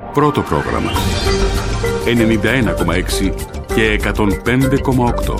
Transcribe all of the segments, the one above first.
Πρώτο πρόγραμμα 91,6 και 105,8.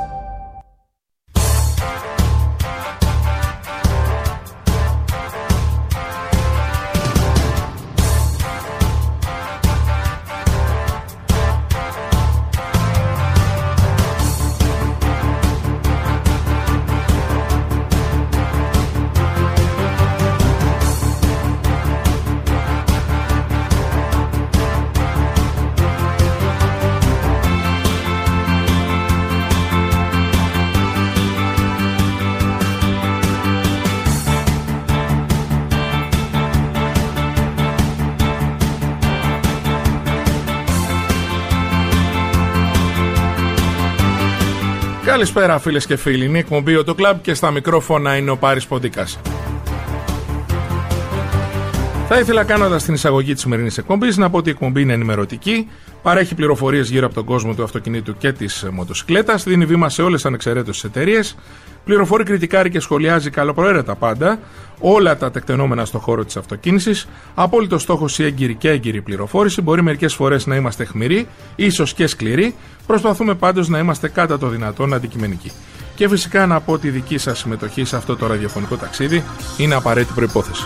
Καλησπέρα φίλες και φίλοι, είναι η εκπομπή Auto Club και στα μικρόφωνα είναι ο Πάρης Ποντίκας. Θα ήθελα, κάνοντας την εισαγωγή της σημερινής εκπομπής, να πω ότι η εκπομπή είναι ενημερωτική, παρέχει πληροφορίες γύρω από τον κόσμο του αυτοκινήτου και της μοτοσυκλέτας, δίνει βήμα σε όλες ανεξαιρέτως τις εταιρείες, πληροφορεί, κριτικάρει και σχολιάζει καλοπροαίρετα πάντα όλα τα τεκτενόμενα στον χώρο της αυτοκίνησης. Απόλυτος στόχος η έγκυρη και έγκυρη πληροφόρηση. Μπορεί μερικές φορές να είμαστε αιχμηροί, ίσως και σκληροί. Προσπαθούμε πάντως να είμαστε κατά το δυνατόν αντικειμενικοί. Και φυσικά να πω ότι η δική σας συμμετοχή σε αυτό το ραδιοφωνικό ταξίδι είναι απαραίτητη προϋπόθεση.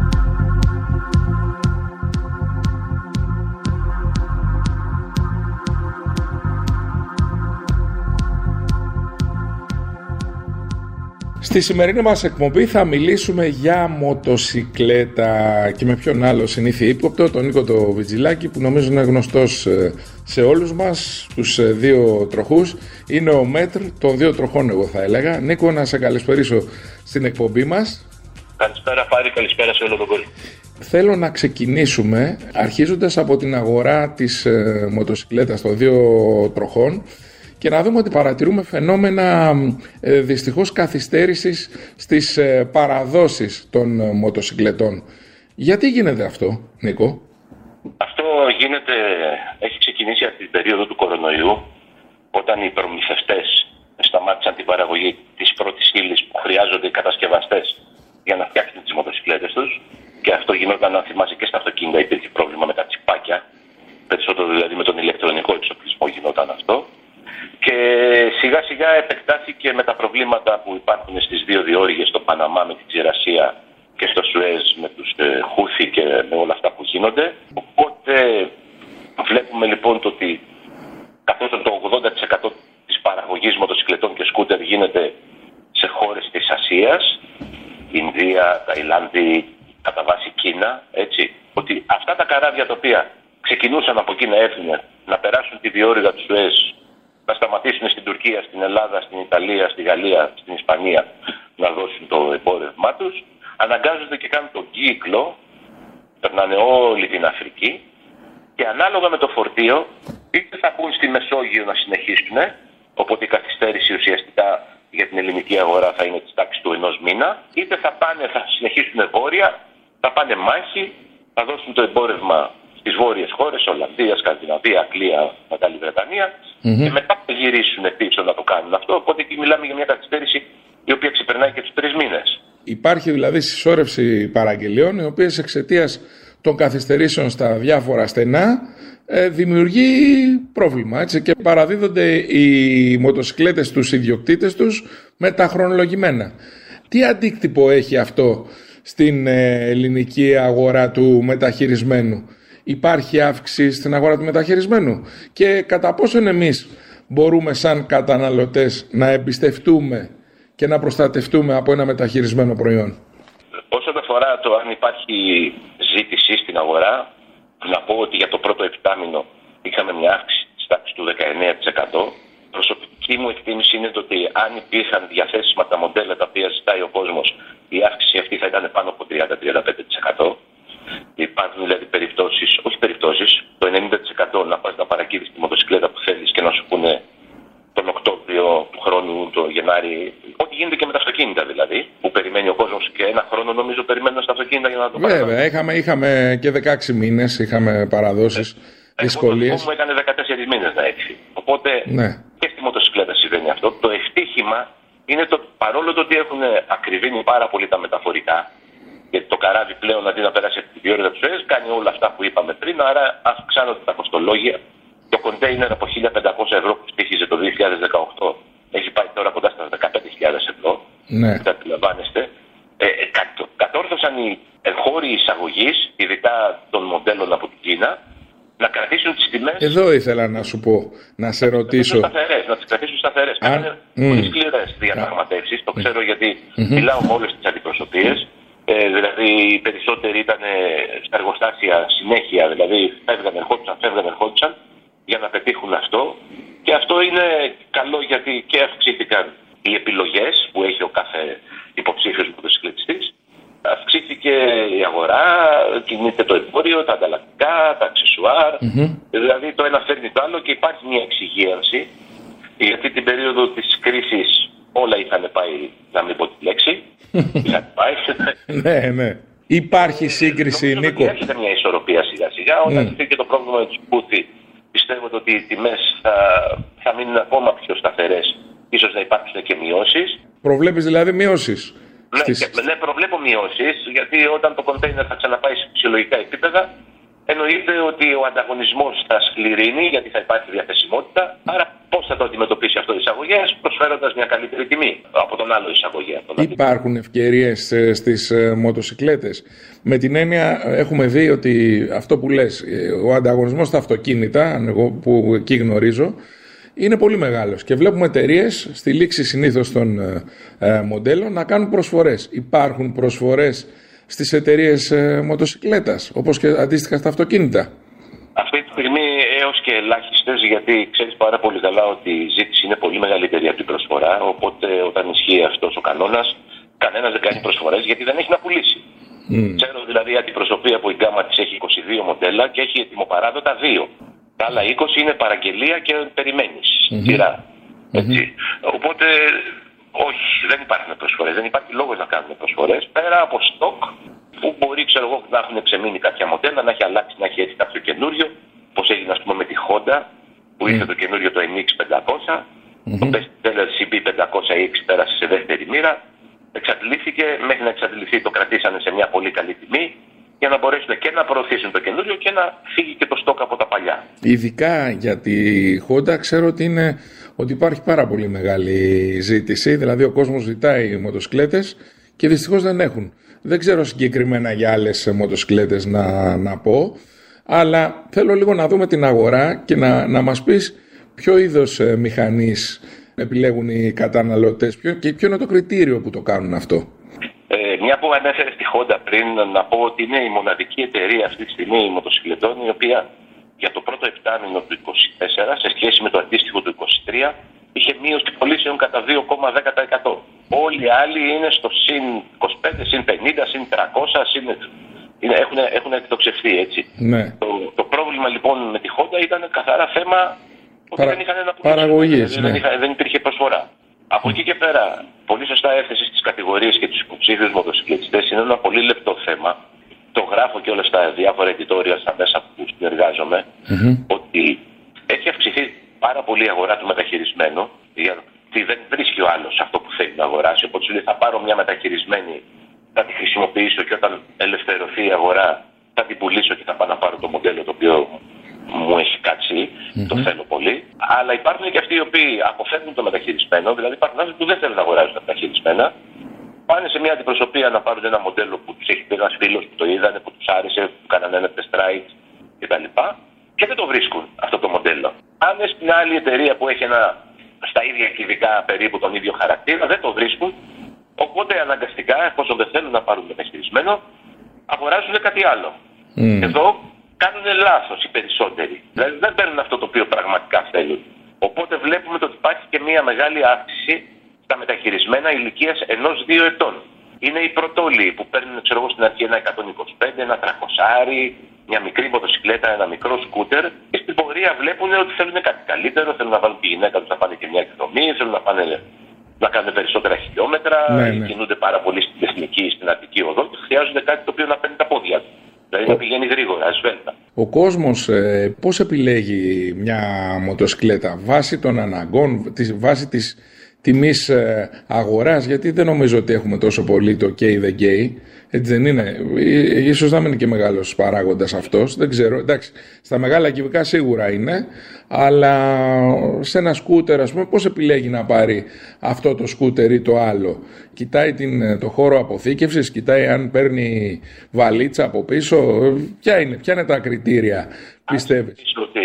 Στη σημερινή μας εκπομπή θα μιλήσουμε για μοτοσυκλέτα και με ποιον άλλο συνήθεια ύποπτο, τον Νίκο το Βιτζιλάκη, που νομίζω είναι γνωστός σε όλους μας, τους δύο τροχούς. Είναι ο μέτρ των δύο τροχών, εγώ θα έλεγα. Νίκο, να σε καλησπερίσω στην εκπομπή μας. Καλησπέρα Πάρη, καλησπέρα σε όλο τον κόσμο. Θέλω να ξεκινήσουμε αρχίζοντας από την αγορά της μοτοσυκλέτας των δύο τροχών και να δούμε ότι παρατηρούμε φαινόμενα δυστυχώς καθυστέρησης στις παραδόσεις των μοτοσυκλετών. Γιατί γίνεται αυτό, Νίκο? Αυτό έχει ξεκινήσει από την περίοδο του κορονοϊού, όταν οι προμηθευτές σταμάτησαν την παραγωγή της πρώτης ύλης που χρειάζονται οι κατασκευαστές για να φτιάξουν τις μοτοσυκλέτες τους, και αυτό γινόταν, αν θυμάσαι, και στα αυτοκίνητα υπήρχε πρόβλημα με τα τσιπάκια, περισσότερο δηλαδή με τον ηλεκτρονικό εξοπλισμό γινόταν αυτό. Και σιγά σιγά επεκτάθηκε με τα προβλήματα που υπάρχουν στις δύο διόρυγες, στο Παναμά με την ξηρασία και στο Σουέζ με τους Χούθι και με όλα αυτά που γίνονται. Οπότε βλέπουμε λοιπόν το ότι καθώς το 80% της παραγωγής μοτοσυκλετών και σκούτερ γίνεται σε χώρες της Ασίας, Ινδία, Ταϊλάνδη, κατά βάση Κίνα, έτσι, ότι αυτά τα καράβια τα οποία ξεκινούσαν από εκεί να έρθουν να περάσουν τη διόρυγα του Σουέζ, να σταματήσουν στην Τουρκία, στην Ελλάδα, στην Ιταλία, στη Γαλλία, στην Ισπανία να δώσουν το εμπόρευμά τους, αναγκάζονται και κάνουν τον κύκλο, περνάνε όλη την Αφρική και ανάλογα με το φορτίο είτε θα μπουν στη Μεσόγειο να συνεχίσουν, οπότε η καθυστέρηση ουσιαστικά για την ελληνική αγορά θα είναι της τάξης του 1 μήνα, είτε θα συνεχίσουν βόρεια, θα πάνε μάχη, θα δώσουν το εμπόρευμα στις βόρειες χώρες, Ολλανδία, Σκανδιναβία, Αγγλία, Μεγάλη Βρετανία, και μετά θα γυρίσουν πίσω να το κάνουν αυτό. Οπότε εκεί μιλάμε για μια καθυστέρηση η οποία ξεπερνάει και τους 3 μήνες. Υπάρχει δηλαδή συσσόρευση παραγγελιών, οι οποίες εξαιτίας των καθυστερήσεων στα διάφορα στενά δημιουργεί πρόβλημα, έτσι, και παραδίδονται οι μοτοσυκλέτες στους ιδιοκτήτες τους με τα χρονολογημένα. Τι αντίκτυπο έχει αυτό στην ελληνική αγορά του μεταχειρισμένου? Υπάρχει αύξηση στην αγορά του μεταχειρισμένου και κατά πόσον εμείς μπορούμε σαν καταναλωτές να εμπιστευτούμε και να προστατευτούμε από ένα μεταχειρισμένο προϊόν? Όσον αφορά το αν υπάρχει ζήτηση στην αγορά, να πω ότι για το πρώτο επτάμηνο είχαμε μια αύξηση της τάξης του 19%. Προσωπική μου εκτίμηση είναι ότι αν υπήρχαν διαθέσιμα τα μοντέλα τα οποία ζητάει ο κόσμος, η αύξηση αυτή θα ήταν πάνω από 30-35%. Υπάρχουν δηλαδή το 90% να πας να παρακύβεις τη μοτοσυκλέτα που θέλεις και να σου πούνε τον Οκτώβριο του χρόνου, το Γενάρη, ό,τι γίνεται και με τα αυτοκίνητα δηλαδή, που περιμένει ο κόσμος και ένα χρόνο νομίζω περιμένουν στα αυτοκίνητα για να το πάρουν. Βέβαια, είχαμε και 16 μήνες, είχαμε παραδόσεις, δυσκολίες. Μου έκανε 14 μήνες να έρθει. Οπότε και στη μοτοσυκλέτα συμβαίνει αυτό. Το ευτύχημα είναι το παρόλο το ότι έχουν ακριβήνει πάρα πολύ τα μεταφορικά, Γιατί το καράβι πλέον αντί να περάσει από την διόρυγα του Σουέζ κάνει όλα αυτά που είπαμε πριν, άρα αυξάνονται τα κοστολόγια. Το κοντέινερ από 1.500 ευρώ που στήχιζε το 2018 έχει πάει τώρα κοντά στα 15.000 ευρώ. Ναι. Θα αντιλαμβάνεστε. Κατόρθωσαν οι εγχώροι εισαγωγής, ειδικά των μοντέλων από την Κίνα, να κρατήσουν τις τιμές. Εδώ ήθελα να σου πω, να σε ρωτήσω. Να τις κρατήσουν σταθερές. Κάνανε πολύ σκληρές διαπραγματεύσεις. Το ξέρω γιατί μιλάω με όλες τις αντιπροσωπείες. Δηλαδή οι περισσότεροι ήταν στα εργοστάσια συνέχεια. Δηλαδή ερχόντουσαν για να πετύχουν αυτό. Και αυτό είναι καλό γιατί και αυξήθηκαν οι επιλογές που έχει ο κάθε υποψήφιος μοτοσυκλετιστής. Αυξήθηκε η αγορά, κινείται το εμπόριο, τα ανταλλακτικά, τα αξεσουάρ. Δηλαδή το ένα φέρνει το άλλο και υπάρχει μια εξυγίανση. Γιατί την περίοδο της κρίσης όλα είχαν πάει, να μην πω τη λέξη. Είχαν πάει. Ναι. Υπάρχει σύγκριση, Νίκο. Έρχεται μια ισορροπία σιγά-σιγά. Όταν και το πρόβλημα με τους Χούθι, πιστεύω ότι οι τιμές θα μείνουν ακόμα πιο σταθερές. Ίσως να υπάρξουν και μειώσεις. Προβλέπεις δηλαδή μειώσεις? Ναι, προβλέπω μειώσεις, γιατί όταν το κοντέινερ θα ξαναπάει σε φυσιολογικά επίπεδα, εννοείται ότι ο ανταγωνισμός θα σκληρύνει, γιατί θα υπάρχει διαθεσιμότητα. Άρα, πώς θα το αντιμετωπίσει αυτό οι εισαγωγές, προσφέροντας μια καλύτερη τιμή από τον άλλο εισαγωγή. Υπάρχουν ευκαιρίες στις μοτοσυκλέτες. Με την έννοια, έχουμε δει ότι αυτό που λες, ο ανταγωνισμός στα αυτοκίνητα, εγώ που εκεί γνωρίζω, είναι πολύ μεγάλος και βλέπουμε εταιρείες στη λήξη συνήθως των μοντέλων να κάνουν προσφορές. Υπάρχουν προσφορές στις εταιρείες μοτοσυκλέτας, όπως και αντίστοιχα στα αυτοκίνητα? Αυτή τη στιγμή έως και ελάχιστες, γιατί ξέρεις πάρα πολύ καλά ότι η ζήτηση είναι πολύ μεγαλύτερη από την προσφορά. Οπότε όταν ισχύει αυτός ο κανόνας, κανένας δεν κάνει προσφορές γιατί δεν έχει να πουλήσει. Ξέρω δηλαδή η αντιπροσωπεία που η γκάμα της έχει 22 μοντέλα και έχει ετοιμοπαράδοτα 2. Τα άλλα 20 είναι παραγγελία και περιμένεις σειρά. Έτσι. Οπότε όχι, δεν υπάρχουν προσφορές. Δεν υπάρχει λόγος να κάνουμε προσφορές πέρα από στόκ που μπορεί να έχουν ξεμείνει κάποια μοντέλα, να έχει αλλάξει, να έχει έτσι κάποιο καινούριο. Όπως έγινε ας πούμε με τη Honda που ήρθε το καινούριο το MX 500. Το bestseller CB500X πέρασε σε δεύτερη μοίρα. Εξαντλήθηκε, μέχρι να εξαντληθεί το κρατήσανε σε μια πολύ καλή τιμή, για να μπορέσουν και να προωθήσουν το καινούριο και να φύγει και το στόκ από τα παλιά. Ειδικά για τη Honda ξέρω ότι υπάρχει πάρα πολύ μεγάλη ζήτηση, δηλαδή ο κόσμος ζητάει μοτοσυκλέτες και δυστυχώς δεν έχουν. Δεν ξέρω συγκεκριμένα για άλλες μοτοσυκλέτες να πω, αλλά θέλω λίγο να δούμε την αγορά και να μας πεις ποιο είδος μηχανής επιλέγουν οι καταναλωτές και ποιο είναι το κριτήριο που το κάνουν αυτό. Μια που ανέφερε στη Honda πριν, να πω ότι είναι η μοναδική εταιρεία αυτή τη στιγμή μοτοσυκλετών η οποία για το πρώτο επτάμηνο του 2024 σε σχέση με το αντίστοιχο του 2023 είχε μείωση πωλήσεων κατά 2,10%. Όλοι οι άλλοι είναι στο συν 25, συν 50, συν 300, έχουν εκτοξευθεί έτσι. Ναι. Το πρόβλημα λοιπόν με τη Honda ήταν καθαρά θέμα ότι δεν είχαν ένα παραγωγής. Δεν υπήρχε προσφορά. Από εκεί και πέρα, πολύ σωστά έθεσε στις κατηγορίες και τους υποψήφιους μοτοσυκλετιστές. Είναι ένα πολύ λεπτό θέμα. Το γράφω και όλα στα διάφορα editorial στα μέσα που συνεργάζομαι, ότι έχει αυξηθεί πάρα πολύ η αγορά του μεταχειρισμένου, γιατί δεν βρίσκει ο άλλος αυτό που θέλει να αγοράσει. Οπότε σου λέει θα πάρω μια μεταχειρισμένη, θα τη χρησιμοποιήσω και όταν ελευθερωθεί η αγορά θα την πουλήσω και θα πάω να πάρω το μοντέλο το οποίο μου έχει κάτσει, το θέλω πολύ. Αλλά υπάρχουν και αυτοί οι οποίοι αποφεύγουν το μεταχειρισμένο, δηλαδή υπάρχουν άνθρωποι που δεν θέλουν να αγοράζουν τα μεταχειρισμένα. Πάνε σε μια αντιπροσωπεία να πάρουν ένα μοντέλο που τους έχει πει ένας φίλος που το είδανε, που τους άρεσε, που κάνανε ένα test ride κτλ. Και δεν το βρίσκουν αυτό το μοντέλο. Αν στην άλλη εταιρεία που έχει στα ίδια κυβικά περίπου τον ίδιο χαρακτήρα, δεν το βρίσκουν. Οπότε αναγκαστικά, εφόσον δεν θέλουν να πάρουν μεταχειρισμένο, αγοράζουν κάτι άλλο. Εδώ κάνουν λάθος οι περισσότεροι. Δηλαδή δεν παίρνουν αυτό το οποίο πραγματικά θέλουν. Οπότε βλέπουμε ότι υπάρχει και μια μεγάλη αύξηση στα μεταχειρισμένα ηλικίας 1-2 ετών. Είναι οι πρωτόλοι που παίρνουν στην αρχή ένα 125, ένα 300, μια μικρή μοτοσυκλέτα, ένα μικρό σκούτερ και στην πορεία βλέπουν ότι θέλουν κάτι καλύτερο, θέλουν να βάλουν τη γυναίκα τους να πάνε και μια εκδρομή, θέλουν να κάνουν περισσότερα χιλιόμετρα, κινούνται πάρα πολύ στην εθνική, στην Αττική οδό και χρειάζονται κάτι το οποίο να παίρνει τα πόδια του. Δηλαδή να πηγαίνει γρήγορα, ασφέλτα. Ο κόσμος πώς επιλέγει μια μοτοσυκλέτα? Βάσει των αναγκών, βάσει της τιμής αγοράς? Γιατί δεν νομίζω ότι έχουμε τόσο πολύ το K the gay. Έτσι δεν είναι? Ίσως να μην είναι και μεγάλος παράγοντας αυτός, δεν ξέρω. Εντάξει, στα μεγάλα κυβικά σίγουρα είναι, αλλά σε ένα σκούτερ, ας πούμε, πώς επιλέγει να πάρει αυτό το σκούτερ ή το άλλο? Κοιτάει το χώρο αποθήκευσης, κοιτάει αν παίρνει βαλίτσα από πίσω? Ποια είναι τα κριτήρια, πιστεύεις?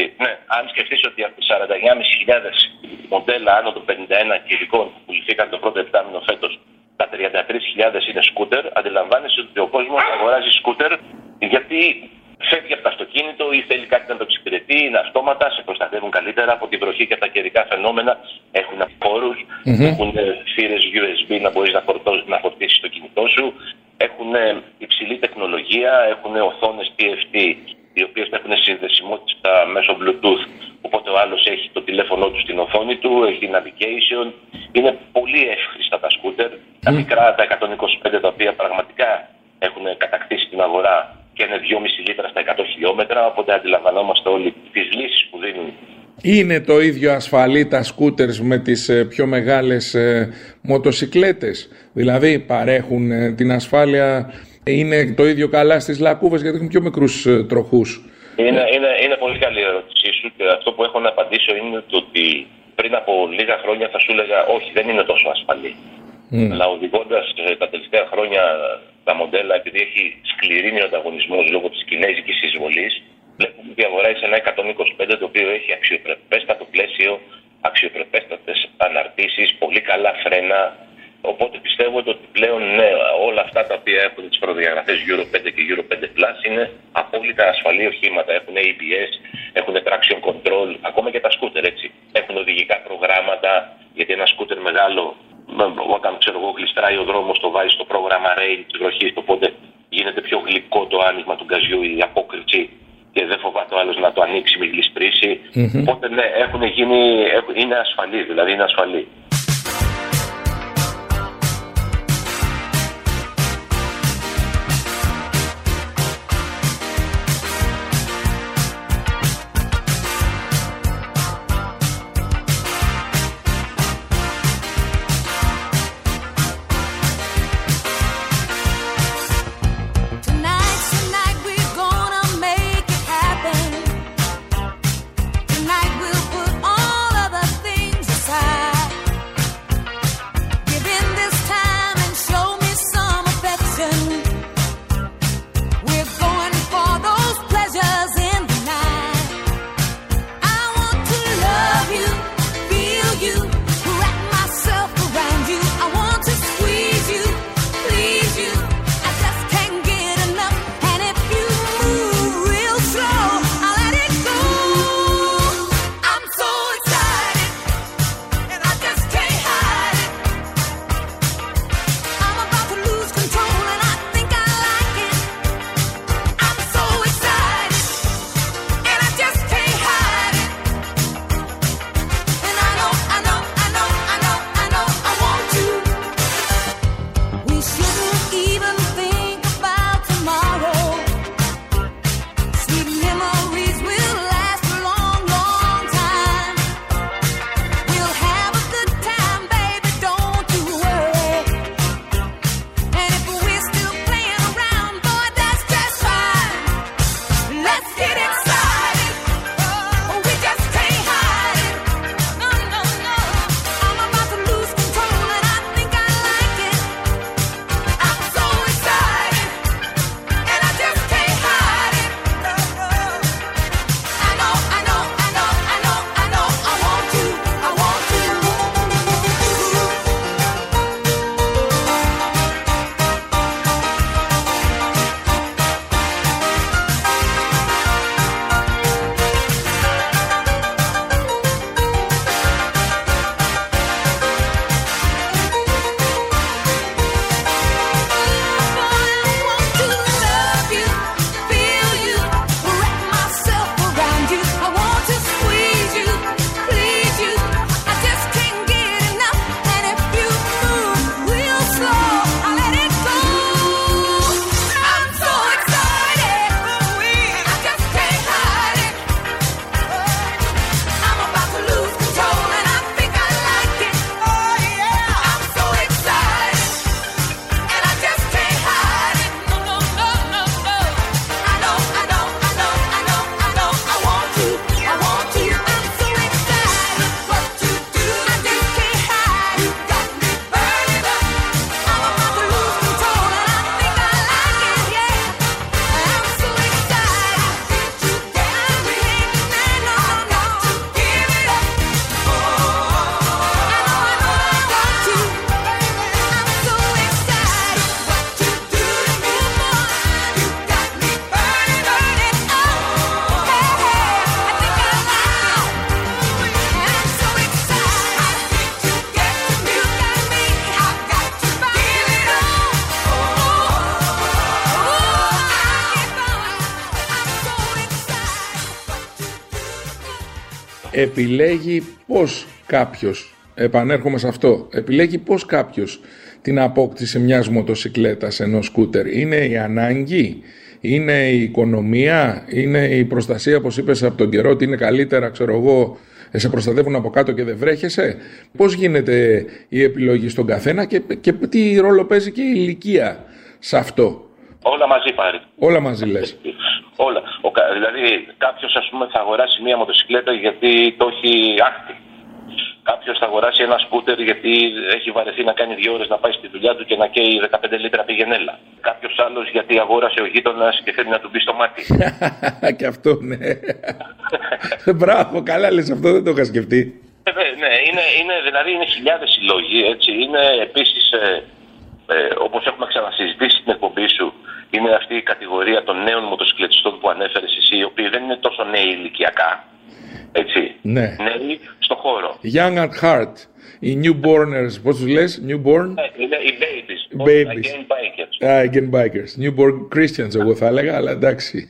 Αν σκεφτείς ότι από τις 49.500 μοντέλα άνω των 51 κιλικών που πουληθήκαν το πρώτο επτάμηνο φέτος, τα 33.000 είναι σκούτερ, αντιλαμβάνεσαι ότι ο κόσμος αγοράζει σκούτερ γιατί φεύγει από το αυτοκίνητο ή θέλει κάτι να το εξυπηρετεί, είναι αυτόματα, σε προστατεύουν καλύτερα από την βροχή και από τα καιρικά φαινόμενα, έχουν χώρους, έχουν θύρες USB να μπορείς να φορτίσεις το κινητό σου, έχουν υψηλή τεχνολογία, έχουν οθόνες TFT, οι οποίες έχουν συνδεσιμότητα μέσω Bluetooth, οπότε ο άλλος έχει το τηλέφωνο του στην οθόνη του, έχει navigation, είναι πολύ εύχριστα τα σκούτερ, τα μικρά, τα 125, τα οποία πραγματικά έχουν κατακτήσει την αγορά και είναι 2,5 λίτρα στα 100 χιλιόμετρα, οπότε αντιλαμβανόμαστε όλοι τις λύσεις που δίνουν. Είναι το ίδιο ασφαλή τα σκούτερς με τις πιο μεγάλες μοτοσικλέτες? Δηλαδή παρέχουν την ασφάλεια, είναι το ίδιο καλά στις λακκούβες γιατί έχουν πιο μικρούς τροχούς? Είναι πολύ καλή η ερώτησή σου και αυτό που έχω να απαντήσω είναι το ότι πριν από λίγα χρόνια θα σου έλεγα όχι, δεν είναι τόσο ασφαλή. Αλλά οδηγώντας τα τελευταία χρόνια τα μοντέλα, επειδή έχει σκληρύνει ο ανταγωνισμός λόγω της κινέζικης εισβολής, βλέπουμε ότι αγοράζει ένα 125 το οποίο έχει αξιοπρεπέστατο πλαίσιο, αξιοπρεπέστατες αναρτήσεις, πολύ καλά φρένα. Οπότε πιστεύω ότι πλέον όλα αυτά τα οποία έχουν τις προδιαγραφές Euro 5 και Euro 5 Plus είναι απόλυτα ασφαλή οχήματα. Έχουν ABS, έχουν traction control, ακόμα και τα σκούτερ έτσι. Έχουν οδηγικά προγράμματα, γιατί ένα σκούτερ μεγάλο, όταν γλιστράει ο δρόμος, το βάζει στο πρόγραμμα rain της βροχής, οπότε γίνεται πιο γλυκό το άνοιγμα του γκαζιού, η απόκρυψη, και δεν φοβάται ο άλλος να το ανοίξει, μην γλισπρίσει. Οπότε ναι, είναι ασφαλή, δηλαδή είναι ασφαλή. επιλέγει πώς κάποιος, επανέρχομαι σε αυτό, επιλέγει πώς κάποιος την απόκτηση μιας μοτοσικλέτας, ενός σκούτερ? Είναι η ανάγκη, είναι η οικονομία, είναι η προστασία, όπως είπες, από τον καιρό, ότι είναι καλύτερα, ξέρω εγώ, σε προστατεύουν από κάτω και δεν βρέχεσαι? Πώς γίνεται η επιλογή στον καθένα και τι ρόλο παίζει και η ηλικία σε αυτό? Όλα μαζί πάρει. Όλα μαζί λες. Όλα. Δηλαδή κάποιος, ας πούμε, θα αγοράσει μία μοτοσικλέτα γιατί το έχει άχτη. Κάποιος θα αγοράσει ένα σκούτερ γιατί έχει βαρεθεί να κάνει 2 ώρες να πάει στη δουλειά του και να καίει 15 λίτρα πηγενέλα. Κάποιος άλλος γιατί αγόρασε ο γείτονας και θέλει να του μπει στο μάτι. Και αυτό, ναι. Μπράβο, καλά λες, αυτό δεν το είχα σκεφτεί. Ναι, δηλαδή είναι χιλιάδες οι λόγοι, έτσι. Είναι επίσης, όπως έχουμε ξανασυζητήσει στην εκπομπή σου, είναι αυτή η κατηγορία των νέων μοτοσυκλετιστών που ανέφερες εσύ, οι οποίοι δεν είναι τόσο νέοι ηλικιακά. Έτσι. Ναι. Νέοι στο χώρο. Young at heart. Οι newborners, πώς τους λες? Newborn? Είναι οι babies. Babies. Again bikers. Again bikers. Newborn Christians, εγώ θα έλεγα, αλλά εντάξει.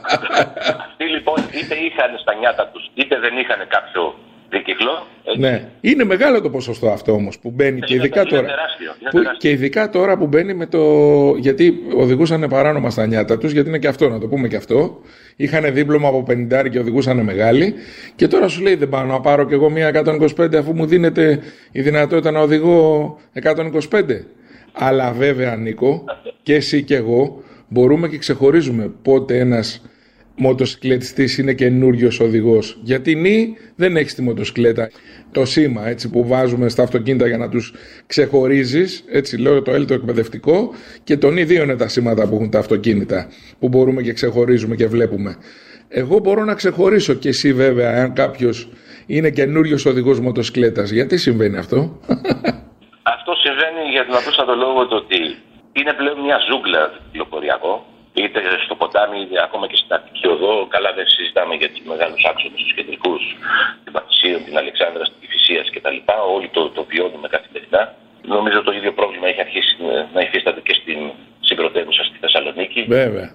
Αυτοί λοιπόν είτε είχαν στα νιάτα τους, είτε δεν είχαν κάποιο δίκυκλο. Ναι. Είναι μεγάλο το ποσοστό αυτό όμως που μπαίνει και ειδικά τώρα. Και ειδικά τώρα που μπαίνει με το. Γιατί οδηγούσαν παράνομα στα νιάτα τους, γιατί είναι και αυτό, να το πούμε και αυτό. Είχαν δίπλωμα από 50 και οδηγούσαν μεγάλοι. Και τώρα σου λέει, δεν πάω να πάρω κι εγώ μία 125 αφού μου δίνεται η δυνατότητα να οδηγώ 125. Αλλά βέβαια, Νίκο, και εσύ και εγώ μπορούμε και ξεχωρίζουμε πότε ένας μοτοσυκλετιστής είναι καινούριος οδηγός. Γιατί δεν έχεις τη μοτοσυκλέτα, το σήμα, έτσι, που βάζουμε στα αυτοκίνητα για να τους ξεχωρίζεις, έτσι λέω, το L το εκπαιδευτικό, και τον δύο είναι τα σήματα που έχουν τα αυτοκίνητα, που μπορούμε και ξεχωρίζουμε και βλέπουμε. Εγώ μπορώ να ξεχωρίσω, και εσύ βέβαια, αν κάποιος είναι καινούριος οδηγός μοτοσυκλέτας. Γιατί συμβαίνει αυτό? Αυτό συμβαίνει για τον απλούστατο λόγο ότι είναι πλέον μια ζούγκλα κυκλοφοριακό. Είτε στο ποτάμι, είτε ακόμα και στην Αττική Οδό. Καλά, δεν συζητάμε για τους μεγάλους άξονες, τους κεντρικούς, την Πατησίων, την Αλεξάνδρας, την Κηφισίας κτλ. Όλοι το βιώνουμε καθημερινά. Νομίζω το ίδιο πρόβλημα έχει αρχίσει να υφίσταται και στην πρωτεύουσα, στη Θεσσαλονίκη. Βέβαια.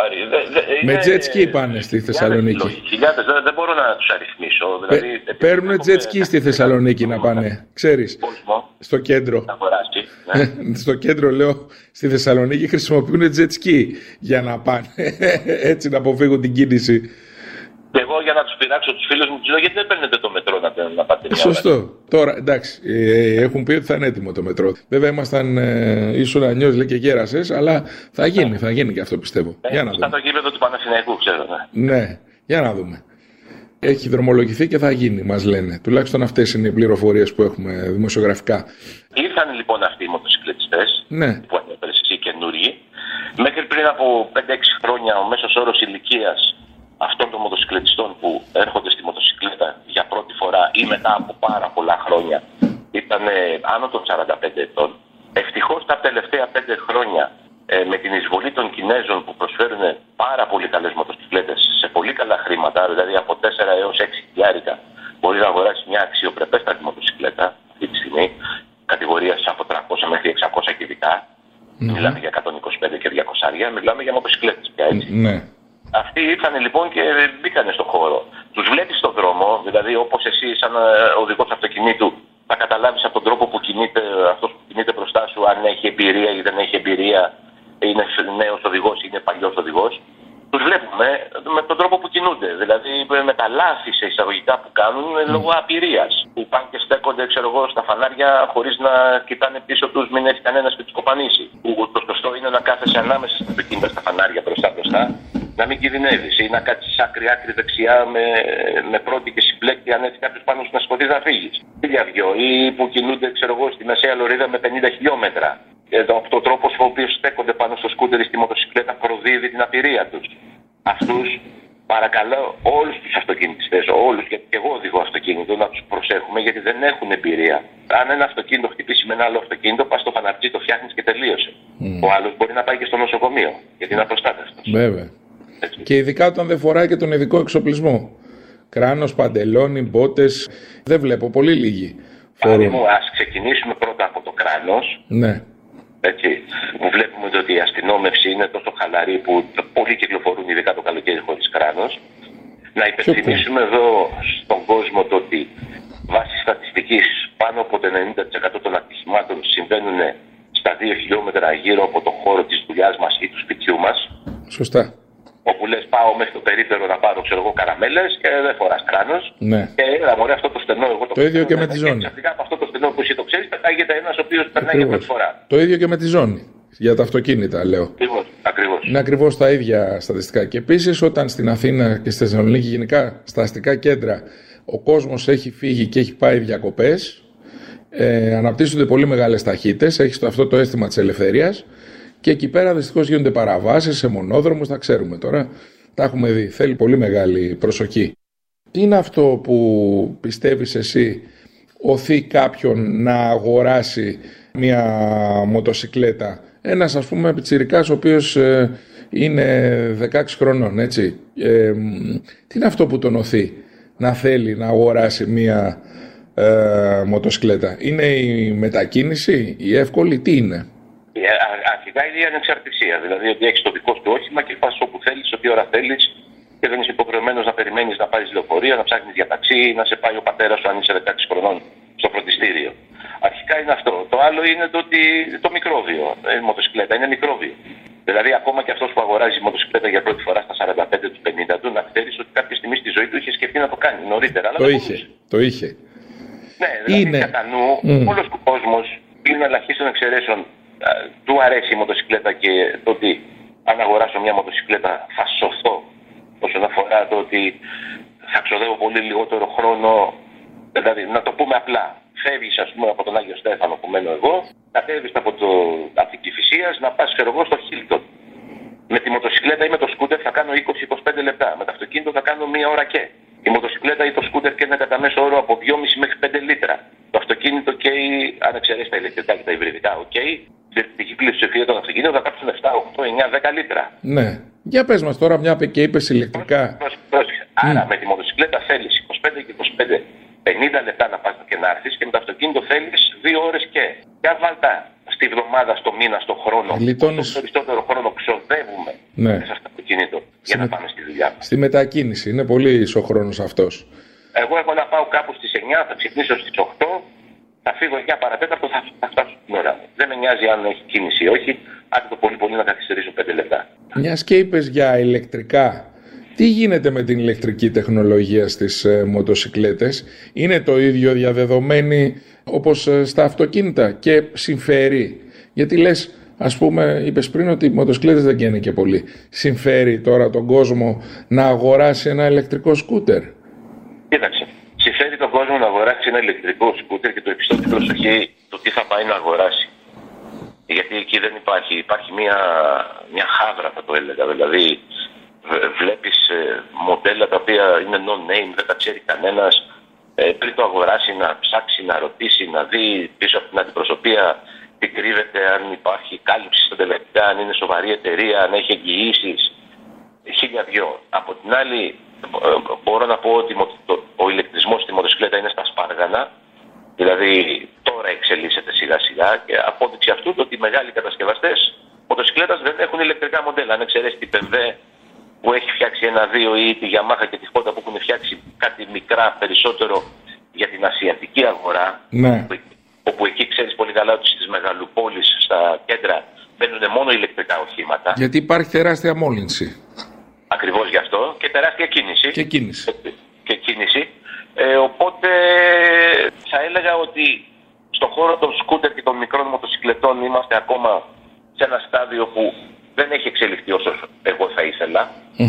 Με jet ski πάνε στη Θεσσαλονίκη. Χιλιάδες, δεν μπορώ να τους αριθμίσω. Δηλαδή, παίρνουν jet ski στη Θεσσαλονίκη να πάνε, ξέρεις. Στο κέντρο. Στο κέντρο, λέω, στη Θεσσαλονίκη χρησιμοποιούν jet ski για να πάνε, έτσι, να αποφύγουν την κίνηση. Και εγώ για να τους πειράξω τους φίλους μου, τους λέω, γιατί δεν παίρνετε το μετρό να πάτε μια ώρα? Σωστό. Τώρα, εντάξει, έχουν πει ότι θα είναι έτοιμο το μετρό. Βέβαια, ήσουν ανιός, λέει, και γέρασες, αλλά θα γίνει και αυτό, πιστεύω. Για να δούμε. Σαν το γήπεδο του Παναθηναϊκού, ξέρω. Ναι, για να δούμε. Έχει δρομολογηθεί και θα γίνει, μας λένε. Τουλάχιστον αυτές είναι οι πληροφορίες που έχουμε δημοσιογραφικά. Ήρθαν λοιπόν αυτοί οι μοτοσυκλετιστές, ναι, που ανέφερες εσύ, καινούργοι. Μέχρι πριν από 5-6 χρόνια ο μέσος όρος ηλικίας αυτών των μοτοσυκλετιστών που έρχονται στη μοτοσυκλέτα για πρώτη φορά ή μετά από πάρα πολλά χρόνια ήταν άνω των 45 ετών. Ευτυχώς τα τελευταία 5 χρόνια με την εισβολή των Κινέζων που προσφέρουν πάρα πολύ καλές μοτοσυκλέτες σε πολύ καλά χρήματα, δηλαδή από 4 έως 6 χιλιάρικα, μπορεί να αγοράσει μια αξιοπρεπέστατη μοτοσυκλέτα αυτή τη στιγμή, κατηγορίας από 300 μέχρι 600 κυβικά. Μιλάμε για 125 και 200, μιλάμε για μοτοσυκλέτες πια, έτσι. Ναι. Αυτοί ήρθαν λοιπόν και μπήκανε στον χώρο. Τους βλέπεις στον δρόμο, δηλαδή όπως εσύ σαν οδηγός αυτοκινήτου θα καταλάβεις από τον τρόπο που κινείται αυτός που κινείται μπροστά σου, αν έχει εμπειρία ή δεν έχει εμπειρία, είναι νέος οδηγός ή είναι παλιός οδηγός. Τους βλέπουμε με τον τρόπο που κινούνται, δηλαδή με τα λάθη σε εισαγωγικά που κάνουν λόγω απειρίας. Που πάνε και στέκονται, ξέρω εγώ, στα φανάρια χωρίς να κοιτάνε πίσω τους, μην έχει κανένας και τους κοπανίσει. Που το σωστό είναι να κάθεσαι ανάμεσα στα αυτοκίνητα στα φανάρια μπροστά, να μην κινδυνεύεις ή να κάτσεις άκρη δεξιά με πρώτη και συμπλέκτη αν έτσι κάποιος πάνω σου να σηκωθείς να φύγεις. Ή που κινούνται, ξέρω εγώ, στη μεσαία λωρίδα με 50 χιλιόμετρα. Από τον τρόπο ο οποίος στέκονται πάνω στο σκούτερ ή στη μοτοσυκλέτα προδίδει την απειρία τους. Αυτούς παρακαλώ όλους τους αυτοκινητιστές, όλους, γιατί και εγώ οδηγώ αυτοκίνητο, να τους προσέχουμε γιατί δεν έχουν εμπειρία. Αν ένα αυτοκίνητο χτυπήσει με ένα άλλο αυτοκίνητο, πας στο φαναρτζί, το φτιάχνεις και τελείωσε. Ο άλλος μπορεί να πάει και στο νοσοκομείο γιατί είναι απροστάτευτος. Βέβαια. Έτσι. Και ειδικά όταν δεν φοράει και τον ειδικό εξοπλισμό. Κράνος, παντελόνι, μπότες. Δεν βλέπω, πολύ λίγοι. Πάλι μου, ας ξεκινήσουμε πρώτα από το κράνος. Ναι. Έτσι, που βλέπουμε ότι η αστυνόμευση είναι τόσο χαλαρή που πολλοί κυκλοφορούν ειδικά το καλοκαίρι χωρίς κράνος. Να υπενθυμίσουμε εδώ στον κόσμο το ότι βάσει στατιστικής πάνω από το 90% των ατυχημάτων συμβαίνουν στα 2 χιλιόμετρα γύρω από το χώρο της δουλειάς μας ή του σπιτιού μας. Σωστά. Όπου λες πάω μέχρι το περίπτερο να πάρω καραμέλες και δεν φοράς κράνος. Ναι. Και έλα μωρέ αυτό το στενό εγώ το ίδιο και με τη ζώνη. Ξαφνικά από αυτό το στενό που εσύ το ξέρεις πετάγεται ένας ο οποίος περνάει για πρώτη φορά. Το ίδιο και με τη ζώνη. Για τα αυτοκίνητα λέω. Ακριβώς. Είναι ακριβώς τα ίδια στατιστικά. Και επίσης όταν στην Αθήνα και στη Θεσσαλονίκη γενικά στα αστικά κέντρα ο κόσμος έχει φύγει και έχει πάει διακοπές, αναπτύσσονται πολύ μεγάλες ταχύτητες, έχει αυτό το αίσθημα της ελευθερίας και εκεί πέρα δυστυχώς γίνονται παραβάσεις σε μονόδρομους, τα ξέρουμε τώρα, τα έχουμε δει, θέλει πολύ μεγάλη προσοχή. Τι είναι αυτό που πιστεύεις εσύ οθεί κάποιον να αγοράσει μια μοτοσικλέτα, ένας ας πούμε πιτσιρικάς ο οποίος είναι 16 χρονών, έτσι, τι είναι αυτό που τον οθεί να θέλει να αγοράσει μια μοτοσικλέτα? Είναι η μετακίνηση, η εύκολη, τι είναι? Αρχικά είναι η ανεξαρτησία, δηλαδή ότι έχεις το δικό σου όχημα και πας όπου θέλεις, όποια ώρα θέλεις και δεν είσαι υποχρεωμένος να περιμένεις να πάρεις λεωφορεία, να ψάχνεις για ταξί ή να σε πάει ο πατέρας σου αν είσαι 16 χρονών στο φροντιστήριο. Αρχικά είναι αυτό. Το άλλο είναι το ότι το μικρόβιο. Η μοτοσικλέτα είναι μικρόβιο. Δηλαδή, ακόμα και αυτός που αγοράζει μοτοσικλέτα για πρώτη φορά στα 45 του 50 του, να ξέρεις ότι κάποια στιγμή στη ζωή του είχε σκεφτεί να το κάνει νωρίτερα. Αλλά το είχε. Ναι, δηλαδή κατά νου, όλος ο κόσμος είναι ελαχίστων εξαιρέσεων. Του αρέσει η μοτοσικλέτα και το ότι αν αγοράσω μια μοτοσικλέτα θα σωθώ όσον αφορά το ότι θα ξοδεύω πολύ λιγότερο χρόνο. Δηλαδή, να το πούμε απλά. Φεύγεις, ας πούμε, από τον Άγιο Στέφανο που μένω εγώ, κατέβεις από την Κηφισίας να πας, ξέρω εγώ, στο Χίλτον. Με τη μοτοσικλέτα ή με το σκούτερ θα κάνω 20-25 λεπτά. Με το αυτοκίνητο θα κάνω 1 ώρα και. Η μοτοσικλέτα ή το σκούτερ καίνε κατά μέσο όρο από 2,5 μέχρι 5 λίτρα. Το αυτοκίνητο καίει, αν εξαιρέσει τα ηλεκτρικά και τα υβριδικά, στην δυτική πλειοψηφία των αυτοκίνητων θα κάψουν 7, 8, 9, 10 λίτρα. Ναι. Για πες μας τώρα, μια και είπες ηλεκτρικά. Άρα με τη μοτοσικλέτα θέλεις 25 και 25. 50 λεπτά να πας και να έρθεις και με το αυτοκίνητο θέλεις 2 ώρες και. Για βάλτα στη βδομάδα, στο μήνα, στο χρόνο. Όσο περισσότερο χρόνο ξοδεύουμε σε αυτό το αυτοκίνητο για να πάμε στη δουλειά μας. Στη μετακίνηση. Είναι πολύ ο χρόνος αυτός. Εγώ έχω να πάω κάπου στις 9, θα ξυπνήσω στις 8, θα φύγω 9 παρατέταρτο, θα φτάσω την ώρα μου. Δεν με νοιάζει αν έχει κίνηση ή όχι, αν το πολύ να καθυστερήσω 5 λεπτά. Μιας και είπες για ηλεκτρικά. Τι γίνεται με την ηλεκτρική τεχνολογία στις μοτοσικλέτες? Είναι το ίδιο διαδεδομένη όπως στα αυτοκίνητα και συμφέρει? Γιατί λες, ας πούμε, είπες πριν ότι οι μοτοσικλέτες δεν καίνε και πολύ. Συμφέρει τώρα τον κόσμο να αγοράσει ένα ηλεκτρικό σκούτερ? Κοίταξε, συμφέρει τον κόσμο να αγοράσει ένα ηλεκτρικό σκούτερ και το επιστώ την προσοχή το τι θα πάει να αγοράσει. Γιατί εκεί δεν υπάρχει μια χάβρα, θα το έλεγα, δηλαδή βλέπεις μοντέλα τα οποία είναι no-name, δεν τα ξέρει κανένας, πριν το αγοράσει να ψάξει, να ρωτήσει, να δει πίσω από την αντιπροσωπεία τι κρύβεται, αν υπάρχει κάλυψη στα τελετικά, αν είναι σοβαρή εταιρεία, αν έχει εγγυήσεις, 1000 δυο. Από την άλλη μπορώ να πω ότι ο ηλεκτρισμός στη μοτοσικλέτα είναι στα σπάργανα, δηλαδή τώρα εξελίσσεται σιγά σιγά και απόδειξη αυτού το ότι οι μεγάλοι κατασκευαστές μοτοσικλέτας δεν έχουν ηλεκτρικά μοντέλα, αν εξαιρέσει την BMW που έχει φτιάξει 1-2 ή τη Yamaha και τη Honda που έχουν φτιάξει κάτι μικρά περισσότερο για την ασιατική αγορά. Ναι. Όπου εκεί ξέρεις πολύ καλά ότι στις μεγαλοπόλεις, στα κέντρα μπαίνουν μόνο ηλεκτρικά οχήματα. Γιατί υπάρχει τεράστια μόλυνση. Ακριβώς γι' αυτό και τεράστια κίνηση. Και κίνηση. Οπότε θα έλεγα ότι στον χώρο των σκούτερ και των μικρών μοτοσικλετών είμαστε ακόμα σε ένα στάδιο που δεν έχει εξελιχθεί όσο εγώ θα ήθελα.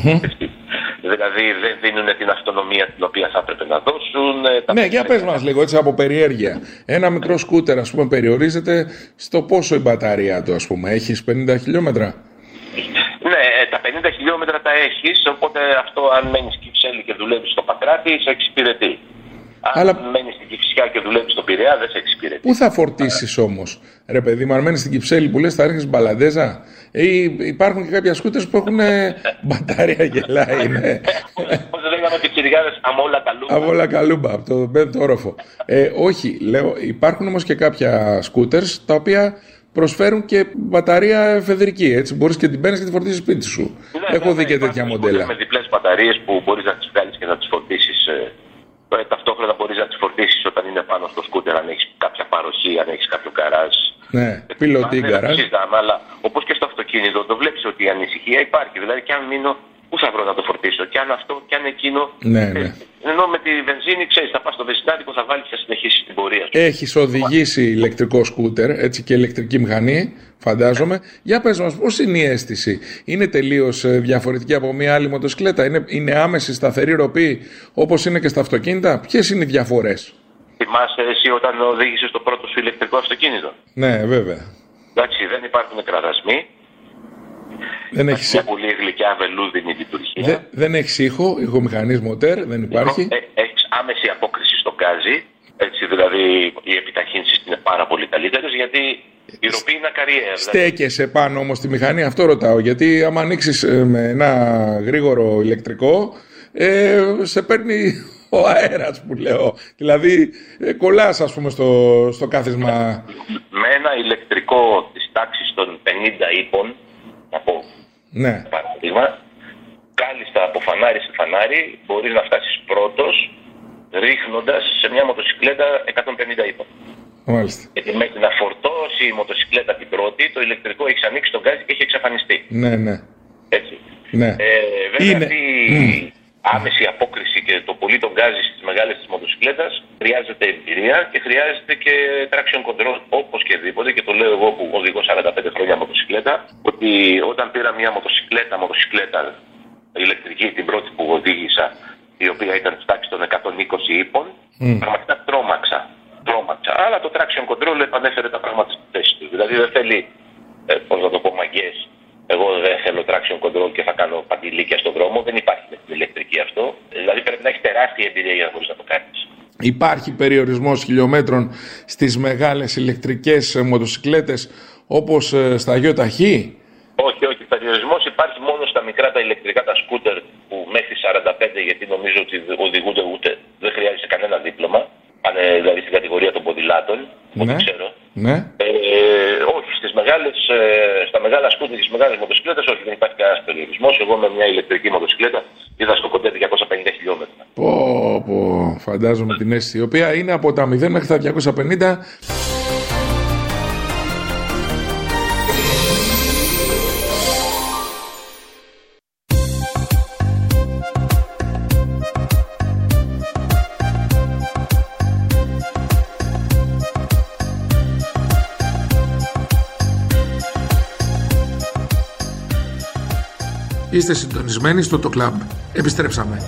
Δηλαδή δεν δίνουν την αυτονομία την οποία θα έπρεπε να δώσουν. Ναι, για πες μας λίγο έτσι από περιέργεια. Ένα μικρό σκούτερ, ας πούμε, περιορίζεται στο πόσο η μπαταρία του, ας πούμε. Έχεις 50 χιλιόμετρα. Ναι, τα 50 χιλιόμετρα τα έχεις, οπότε αυτό αν μένεις στην Κυψέλη και δουλεύεις στο Πακράτη, σε εξυπηρετεί. Αν μένεις στην Κηφισιά και δουλεύεις στον Πειραιά, δεν σε εξυπηρετεί. Πού θα φορτίσεις όμως, ρε παιδί μου, αν μένεις στην Κυψέλη που λες θα ρίχνεις μπαλαντέζα? Ή υπάρχουν και κάποια σκούτερς που έχουν μπαταρία γελάει, ναι. Πώς λέγαμε και τσιριγάδες, αμόλα καλούμπα. Αμόλα καλούμπα, από το 5ο όροφο. Όχι, λέω, υπάρχουν όμως και κάποια σκούτερς τα οποία προσφέρουν και μπαταρία εφεδρική. Έτσι, μπορείς και την παίρνεις και τη φορτίσεις σπίτι σου. Ναι, έχω δει και τέτοια μοντέλα. Με διπλές μπαταρίες που μπορείς να τις βγάλεις και να τις φορτίσεις. Ταυτόχρονα μπορείς να τις φορτίσεις όταν είναι πάνω στο σκούτερ, αν έχεις κάποια παροχή, αν έχεις κάποιο γκαράζ. Ναι, πιλωτή γκαράζ. Αλλά όπως και στο αυτοκίνητο, το βλέπεις ότι η ανησυχία υπάρχει. Δηλαδή, και αν μείνω, πού θα βρω να το φορτίσω, και αν αυτό, και αν εκείνο. Ναι, ναι. Ενώ με τη βενζίνη, ξέρεις, θα πας στο βενζινάδικο, θα βάλεις και θα συνεχίσεις την πορεία σου. Έχεις οδηγήσει ηλεκτρικό σκούτερ, έτσι, και ηλεκτρική μηχανή, φαντάζομαι. Για πες μας, πώς είναι η αίσθηση? Είναι τελείως διαφορετική από μια άλλη μοτοσυκλέτα? Είναι άμεση, σταθερή ροπή, όπως είναι και στα αυτοκίνητα? Ποιες είναι οι διαφορές? Θυμάσαι εσύ όταν οδήγησες το πρώτο σου ηλεκτρικό αυτοκίνητο? Ναι, βέβαια. Εντάξει, δεν υπάρχουν κραδασμοί. Δεν έχει μια πολύ γλυκιά βελούδινη λειτουργία. Δεν έχει ήχο, ηχομηχανής μοτέρ, δεν υπάρχει. Έχεις άμεση απόκριση στο γκάζι. Έτσι, δηλαδή οι επιταχύνσεις είναι πάρα πολύ καλύτερες, γιατί η ροπή είναι ακαριέα. Στέκεσαι πάνω όμως στη μηχανή, αυτό ρωτάω. Γιατί άμα ανοίξεις με ένα γρήγορο ηλεκτρικό, σε παίρνει ο αέρας που λέω. Δηλαδή κολλάς, ας πούμε, στο κάθισμα. Με ένα ηλεκτρικό της τάξης των 50 ύπων, από παράδειγμα, κάλλιστα από φανάρι σε φανάρι, μπορείς να φτάσεις πρώτος ρίχνοντας σε μια μοτοσυκλέτα 150 ύπων. Μάλιστα. Γιατί μέχρι να φορτώσει η μοτοσυκλέτα την πρώτη, το ηλεκτρικό έχει ανοίξει τον γκάζι και έχει εξαφανιστεί. Ναι, ναι. Έτσι. Ναι. Βέβαια αυτή η άμεση απόκριση και το πολύ τον γκάζι στις μεγάλες της μοτοσυκλέτας χρειάζεται εμπειρία και χρειάζεται και traction control οπωσδήποτε, και το λέω εγώ που οδηγώ 45 χρόνια μοτοσυκλέτα, ότι όταν πήρα μια μοτοσυκλέτα ηλεκτρική, την πρώτη που οδήγησα, η οποία ήταν της τάξης των 120 ύπων, πραγματικά τρόμαξα. Αλλά το traction control επανέφερε τα πράγματα στη θέση του. Δηλαδή δεν θέλει, πώς να το πω, μαγκές. Εγώ δεν θέλω traction control και θα κάνω παντιλίκια στον δρόμο. Δεν υπάρχει με την ηλεκτρική αυτό. Δηλαδή πρέπει να έχει τεράστια εμπειρία για να μπορείς να το κάνεις. Υπάρχει περιορισμός χιλιόμετρων στις μεγάλες ηλεκτρικές μοτοσυκλέτες όπως στα ΙΟΤΑΧΗ? Όχι. Περιορισμός υπάρχει μόνο στα μικρά τα ηλεκτρικά, τα σκούτερ που μέχρι 45, γιατί νομίζω ότι οδηγούνται δεν χρειάζεται κανένα δίπλωμα. Πάνε δηλαδή στην κατηγορία των ποδηλάτων, ναι, ξέρω. Ναι. Όχι, στα μεγάλα σκούτερ και στις μεγάλες μοτοσυκλέτες, όχι, δεν υπάρχει κανένας περιορισμός. Εγώ με μια ηλεκτρική μοτοσυκλέτα είδα στο κοντέρ 250 χιλιόμετρα. Φαντάζομαι την αίσθηση, η οποία είναι από τα 0 μέχρι τα 250. Είστε συντονισμένοι στο Το Club. Επιστρέψαμε.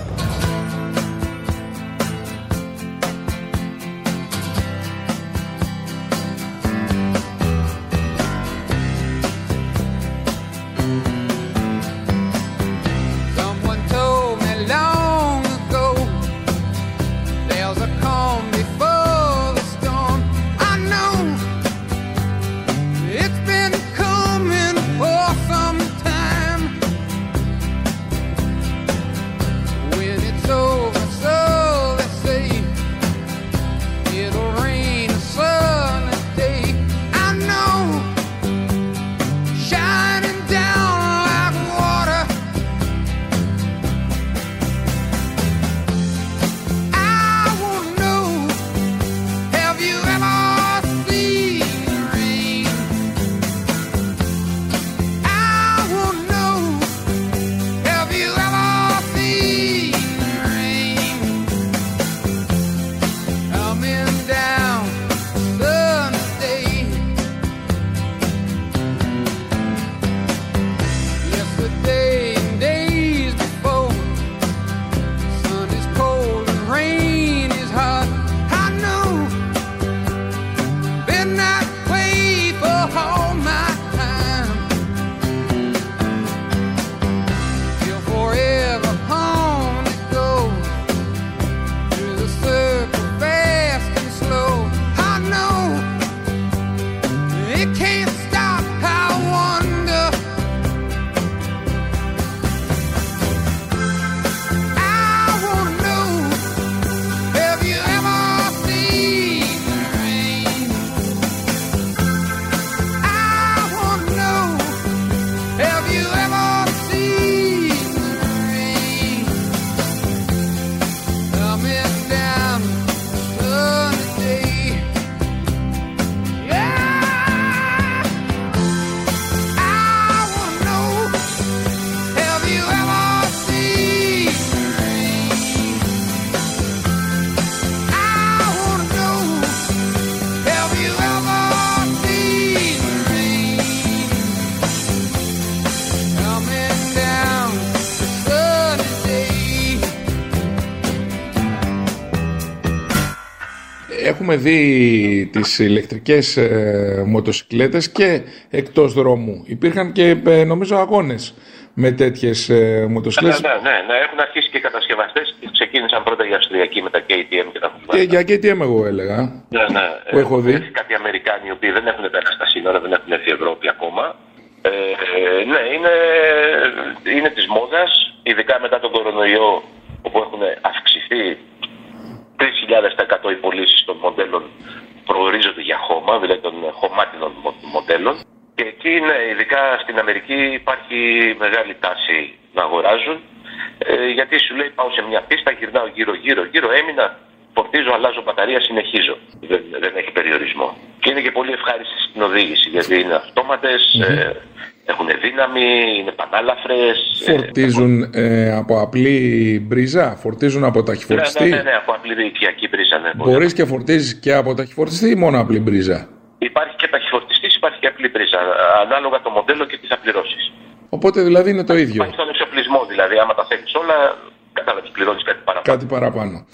έχουμε δει τις ηλεκτρικές μοτοσυκλέτες και εκτός δρόμου. Υπήρχαν και νομίζω αγώνες με τέτοιες μοτοσυκλέτες. Ναι, έχουν αρχίσει και οι κατασκευαστές. Ξεκίνησαν πρώτα για Αυστριακοί, μετά KTM και τα και για KTM εγώ έλεγα. Ναι. Που έχω δει. Κάποιοι Αμερικάνοι οι οποίοι δεν έχουν πέρασει στα σύνορα, δεν έχουν έρθει Ευρώπη ακόμα. Ναι, είναι της μόδας, ειδικά μετά τον κορονοϊό, όπου έχουν αυξηθεί 3.000% οι πωλήσεις των μοντέλων που προορίζονται για χώμα, δηλαδή των χωμάτινων μοντέλων. Και εκεί, ναι, ειδικά στην Αμερική υπάρχει μεγάλη τάση να αγοράζουν, γιατί σου λέει πάω σε μια πίστα, γυρνάω γύρω, έμεινα, φορτίζω, αλλάζω μπαταρία, συνεχίζω. Δεν έχει περιορισμό. Και είναι και πολύ ευχάριστη στην οδήγηση, γιατί είναι αυτόματες, έχουν δύναμη, είναι πανάλαφρες. Φορτίζουν από απλή μπρίζα, φορτίζουν από ταχυφορτιστή. Ναι, από απλή οικιακή μπρίζα. Ναι, μπορείς και φορτίζεις και από ταχυφορτιστή ή μόνο απλή μπρίζα? Υπάρχει και ταχυφορτιστής, υπάρχει και απλή μπρίζα, ανάλογα το μοντέλο και τι θα πληρώσεις. Οπότε δηλαδή είναι το ίδιο. Υπάρχει τον εξοπλισμό, δηλαδή άμα τα θέλεις όλα, κατάλαβες, πληρώνεις κάτι παραπάνω. Κάτι παραπάνω.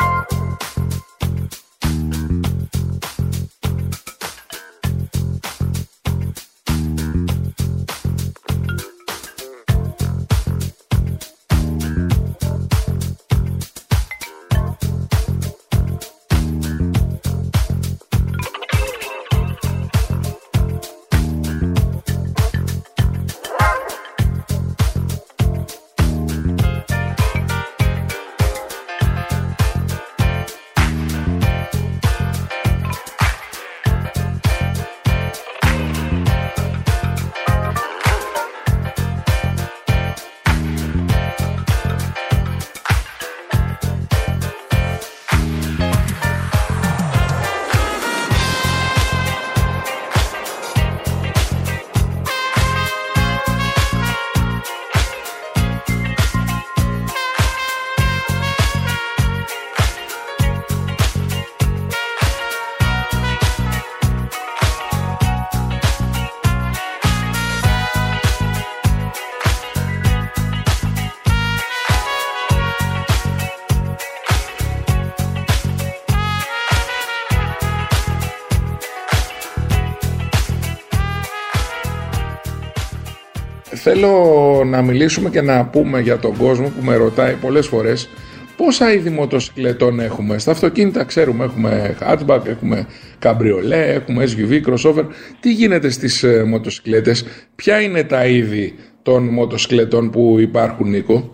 Θέλω να μιλήσουμε και να πούμε για τον κόσμο που με ρωτάει πολλές φορές πόσα είδη μοτοσυκλετών έχουμε. Στα αυτοκίνητα ξέρουμε, έχουμε hatchback, έχουμε καμπριολέ, έχουμε SUV, crossover. Τι γίνεται στις μοτοσυκλέτες, ποια είναι τα είδη των μοτοσυκλετών που υπάρχουν, Νίκο?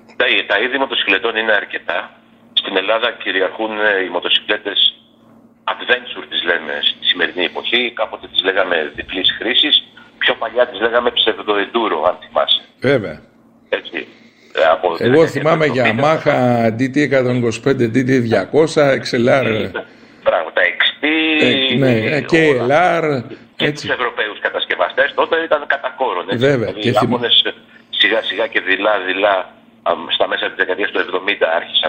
Τα είδη μοτοσυκλετών είναι αρκετά. Στην Ελλάδα κυριαρχούν οι μοτοσυκλέτες adventure, τις λέμε στη σημερινή εποχή. Κάποτε τις λέγαμε διπλής χρήσης. Πιο παλιά τις λέγαμε ψευδοεντούρο, αν θυμάσαι. Βέβαια. Έτσι. Εγώ θυμάμαι για Yamaha DT125, DT200, XLR. Πράγμα, τα XT. Και LR. Και τους Ευρωπαίους κατασκευαστές τότε ήταν κατά κόρον. Βέβαια. Οι Ιάπωνες σιγά σιγά και δειλά στα μέσα της δεκαετίας του 70 άρχισαν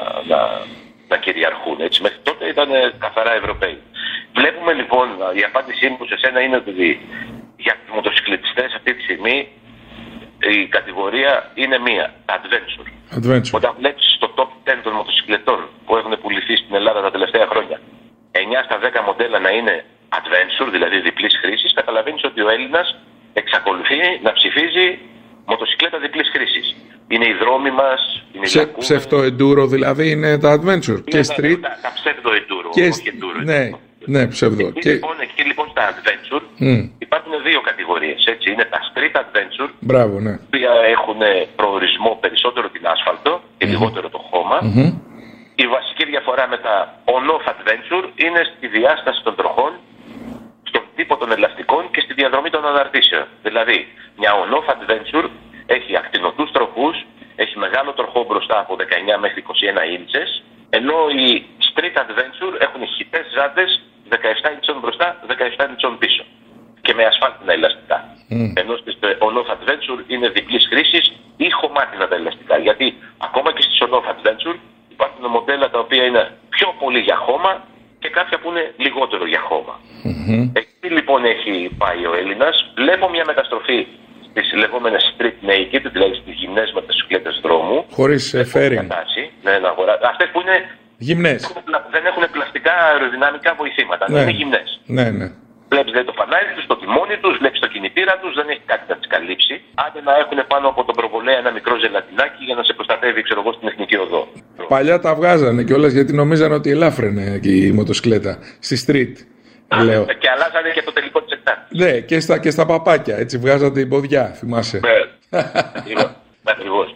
να κυριαρχούν. Έτσι. Μέχρι τότε ήταν καθαρά Ευρωπαίοι. Βλέπουμε λοιπόν, η απάντησή μου σε σένα είναι ότι για τους μοτοσυκλετιστές αυτή τη στιγμή η κατηγορία είναι μία, adventure. Όταν βλέπεις στο top 10 των μοτοσυκλετών που έχουν πουληθεί στην Ελλάδα τα τελευταία χρόνια 9 στα 10 μοντέλα να είναι adventure, δηλαδή διπλής χρήσης, καταλαβαίνεις ότι ο Έλληνας εξακολουθεί να ψηφίζει μοτοσυκλέτα διπλής χρήσης. Είναι οι δρόμοι μας, είναι οι λακκούδες. Ψευτο-εντούρο δηλαδή είναι τα adventure και street. Τα ψευτο-εντούρο, όχι εντούρο. Ναι, ψευδό. Εκεί λοιπόν στα adventure υπάρχουν δύο κατηγορίες. Έτσι. Είναι τα street adventure, μπράβο, ναι, που έχουν προορισμό περισσότερο την άσφαλτο και λιγότερο το χώμα. Η βασική διαφορά με τα on-off adventure είναι στη διάσταση των τροχών, στον τύπο των ελαστικών και στη διαδρομή των αναρτήσεων. Δηλαδή, μια on-off adventure έχει ακτινωτούς τροχούς, έχει μεγάλο τροχό μπροστά από 19 μέχρι 21 ίντσες, ενώ οι street adventure έχουν χιτές ζάντες 17 ίντσων μπροστά, 17 ίντσων πίσω και με ασφάλτινα ελαστικά. Ενώ στις on-off adventure είναι διπλής χρήσης ή χωμάτινα τα ελαστικά. Γιατί ακόμα και στις on-off adventure υπάρχουν μοντέλα τα οποία είναι πιο πολύ για χώμα και κάποια που είναι λιγότερο για χώμα. Εκεί λοιπόν έχει πάει ο Έλληνας. Βλέπω μια μεταστροφή στις λεγόμενες street naked, δηλαδή στις γυμνές μοτοσυκλέτες δρόμου. Χωρίς fairing. Ναι, αυτές που είναι Γυμνές. Δεν έχουν πλαστικά αεροδυναμικά βοηθήματα. Ναι. Είναι γυμνές. Ναι. Βλέπεις το φανάρι τους, το τιμόνι τους, βλέπεις το κινητήρα τους, δεν έχει κάτι να τις καλύψει. Άντε να έχουν πάνω από τον προβολέα ένα μικρό ζελατινάκι για να σε προστατεύει, ξέρω εγώ, στην εθνική οδό. Παλιά τα βγάζανε κιόλας γιατί νομίζανε ότι ελάφρυνε εκεί η μοτοσυκλέτα. Στη street. Λέω. Και αλλάζανε και το τελικό της εκτάσης. Ναι, και στα παπάκια. Έτσι βγάζατε την ποδιά, θυμάσαι. Ναι. Ακριβώς.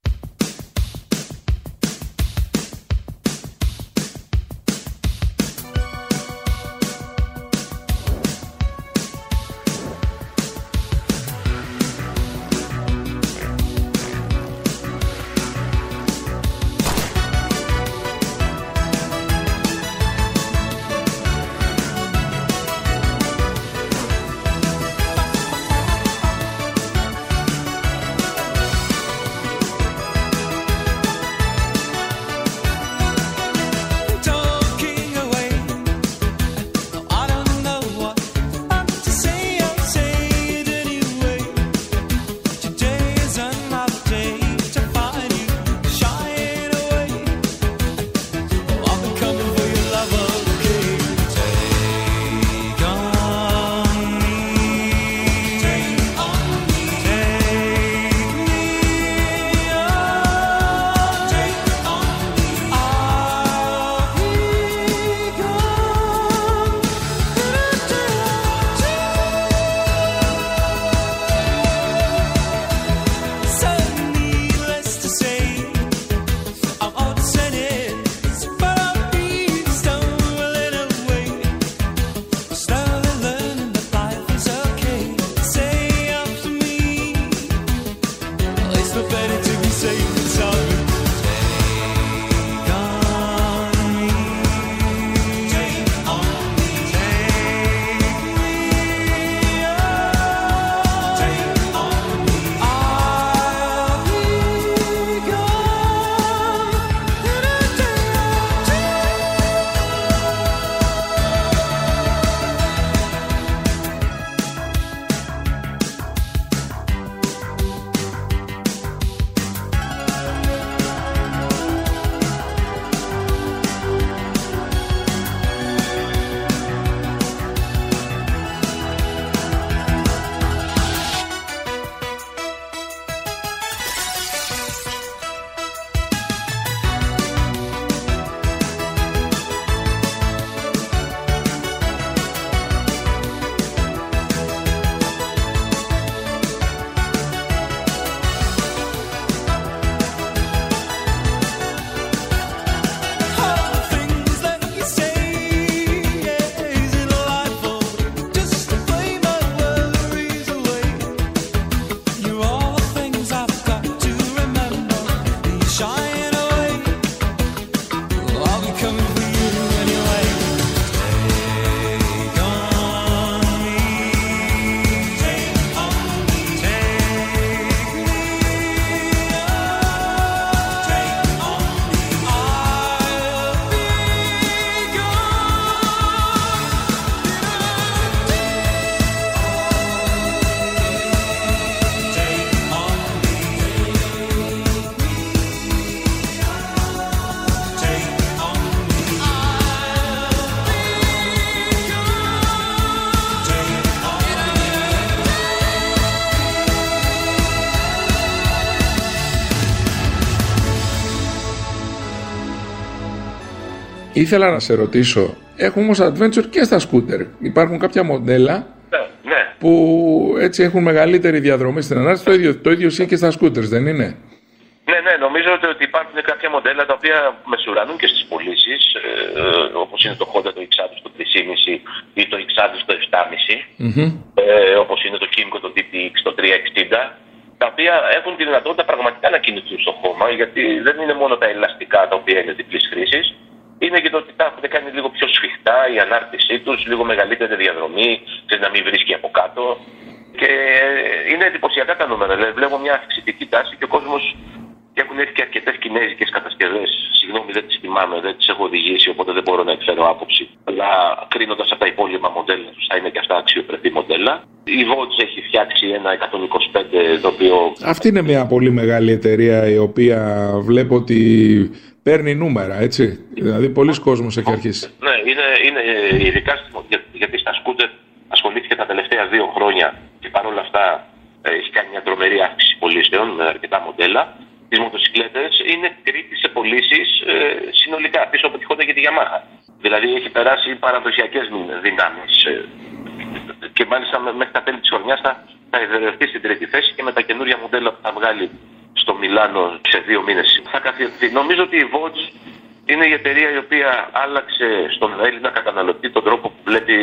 Ήθελα να σε ρωτήσω, έχουμε όμως adventure και στα σκούτερ. Υπάρχουν κάποια μοντέλα που έτσι έχουν μεγαλύτερη διαδρομή στην ανάρτηση. Το ίδιο ισχύει και στα σκούτερ, δεν είναι? Ναι, νομίζω ότι υπάρχουν κάποια μοντέλα τα οποία μεσουρανούν και στις πωλήσεις, όπως είναι το Honda το X-Adus το 3,5 ή το X-Adus το 7,5, όπως είναι το Kymco το DTX το 360, τα οποία έχουν τη δυνατότητα πραγματικά να κινηθούν στο χώμα, γιατί δεν είναι μόνο τα ελαστικά τα οποία είναι διπλής χρήσης, είναι και το ότι τα έχουν κάνει λίγο πιο σφιχτά η ανάρτησή τους, λίγο μεγαλύτερη διαδρομή, και να μην βρίσκει από κάτω. Και είναι εντυπωσιακά τα νούμερα. Δηλαδή, βλέπω μια αυξητική τάση και ο κόσμος. Και έχουν έρθει και αρκετές κινέζικες κατασκευές. Συγγνώμη, δεν τις θυμάμαι, δεν τις έχω οδηγήσει, οπότε δεν μπορώ να εκφέρω άποψη. Αλλά κρίνοντας από τα υπόλοιπα μοντέλα τους, θα είναι και αυτά αξιοπρεπή μοντέλα. Η Vodge έχει φτιάξει ένα 125, το οποίο. Αυτή είναι μια πολύ μεγάλη εταιρεία, η οποία βλέπω ότι παίρνει νούμερα, έτσι. Δηλαδή, πολλοί κόσμος έχει αρχίσει. Ναι, είναι ειδικά γιατί στα σκούτερ ασχολήθηκε τα τελευταία 2 χρόνια και παρόλα αυτά έχει κάνει μια τρομερή αύξηση πωλήσεων με αρκετά μοντέλα. Τις μοτοσυκλέτες είναι τρίτη σε πωλήσεις συνολικά, πίσω από τη Honda και τη Yamaha. Δηλαδή έχει περάσει παραδοσιακές δυνάμεις και μάλιστα μέχρι τα τέλη της χρονιάς θα εδρευτεί στην τρίτη θέση και με τα καινούρια μοντέλα που θα βγάλει στο Μιλάνο σε 2 μήνες. Θα καθιερωθεί. Νομίζω ότι η Watch είναι η εταιρεία η οποία άλλαξε στον Έλληνα καταναλωτή τον τρόπο που βλέπει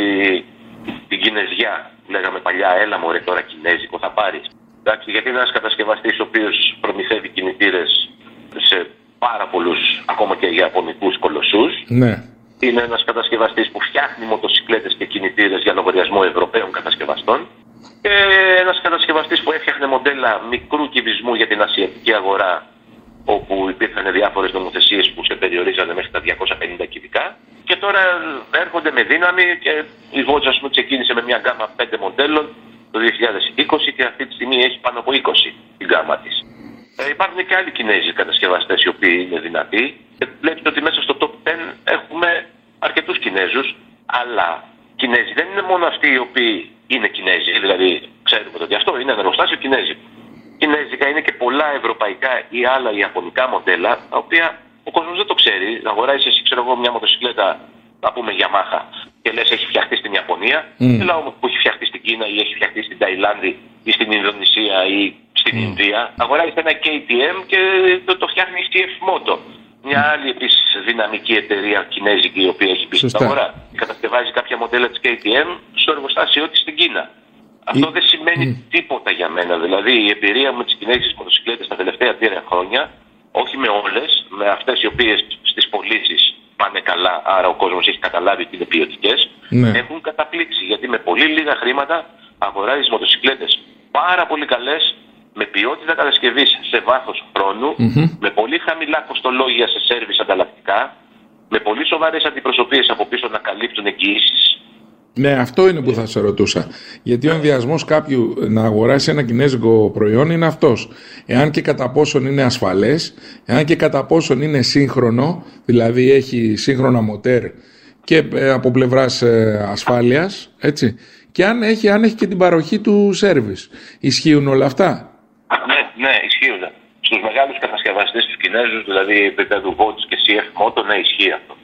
την κινέζια. Λέγαμε παλιά, έλα μωρέ τώρα κινέζικο θα πάρεις. Εντάξει, γιατί είναι ένας κατασκευαστής ο οποίος προμηθεύει κινητήρες σε πάρα πολλούς, ακόμα και ιαπωνικούς κολοσσούς. Ναι. Είναι ένας κατασκευαστής που φτιάχνει μοτοσυκλέτες και κινητήρες για λογαριασμό Ευρωπαίων κατασκευαστών. Και ένας κατασκευαστής που έφτιαχνε μοντέλα μικρού κυβισμού για την ασιατική αγορά, όπου υπήρχαν διάφορες νομοθεσίες που σε περιορίζανε μέχρι τα 250 κυβικά. Και τώρα έρχονται με δύναμη και η Watch, ας πούμε, ξεκίνησε με μια γκάμα 5 μοντέλων το 2020 και αυτή τη στιγμή έχει πάνω από 20 την γκάμα της. Υπάρχουν και άλλοι Κινέζοι κατασκευαστές οι οποίοι είναι δυνατοί και βλέπετε ότι μέσα στο top 10 έχουμε αρκετούς Κινέζους, αλλά Κινέζοι δεν είναι μόνο αυτοί οι οποίοι είναι Κινέζοι, δηλαδή ξέρουμε ότι αυτό είναι ένα εργοστάσιο Κινέζικο. Κινέζικα είναι και πολλά ευρωπαϊκά ή άλλα ιαπωνικά μοντέλα, τα οποία ο κόσμος δεν το ξέρει. Αγοράζεις εσύ, ξέρω εγώ, μια μοτοσυκλέτα, να πούμε Yamaha, και λες έχει φτιαχτεί στην Ιαπωνία, αλλά όμως που έχει φτιαχτεί στην Κίνα ή έχει φτιαχτεί στην Ταϊλάνδη ή στην Ινδονησία ή στην Ινδία. Αγοράζεις ένα KTM και το φτιάχνει η CF Moto. Μια άλλη επίσης δυναμική εταιρεία κινέζικη η οποία έχει μπει στην αγορά. Κατασκευάζει κάποια μοντέλα της KTM στο εργοστάσιό της στην Κίνα. Αυτό δεν σημαίνει τίποτα για μένα. Δηλαδή η εμπειρία μου με τις κινέζικες μοτοσυκλέτες τα τελευταία 3 χρόνια, όχι με όλες, με αυτές οι οποίες στις πωλήσεις πάνε καλά, άρα ο κόσμος έχει καταλάβει ότι είναι ποιοτικές, έχουν καταπλήξει. Γιατί με πολύ λίγα χρήματα αγοράζεις μοτοσυκλέτες πάρα πολύ καλές, με ποιότητα κατασκευής σε βάθος χρόνου, με πολύ χαμηλά κοστολόγια σε σέρβις ανταλλακτικά, με πολύ σοβαρές αντιπροσωπείες από πίσω να καλύπτουν εγγυήσεις. Ναι, αυτό είναι που θα σε ρωτούσα. Γιατί ο ενδιασμός κάποιου να αγοράσει ένα κινέζικο προϊόν είναι αυτός. Εάν και κατά πόσον είναι ασφαλές, εάν και κατά πόσον είναι σύγχρονο, δηλαδή έχει σύγχρονα μοτέρ και από πλευράς ασφάλειας, έτσι. Και αν έχει και την παροχή του σέρβις. Ισχύουν όλα αυτά? Ναι, ισχύουν. Στους μεγάλους κατασκευαστές τους Κινέζους, δηλαδή επίπεδου Watch και CF Moto, ναι, ισχύει αυτό.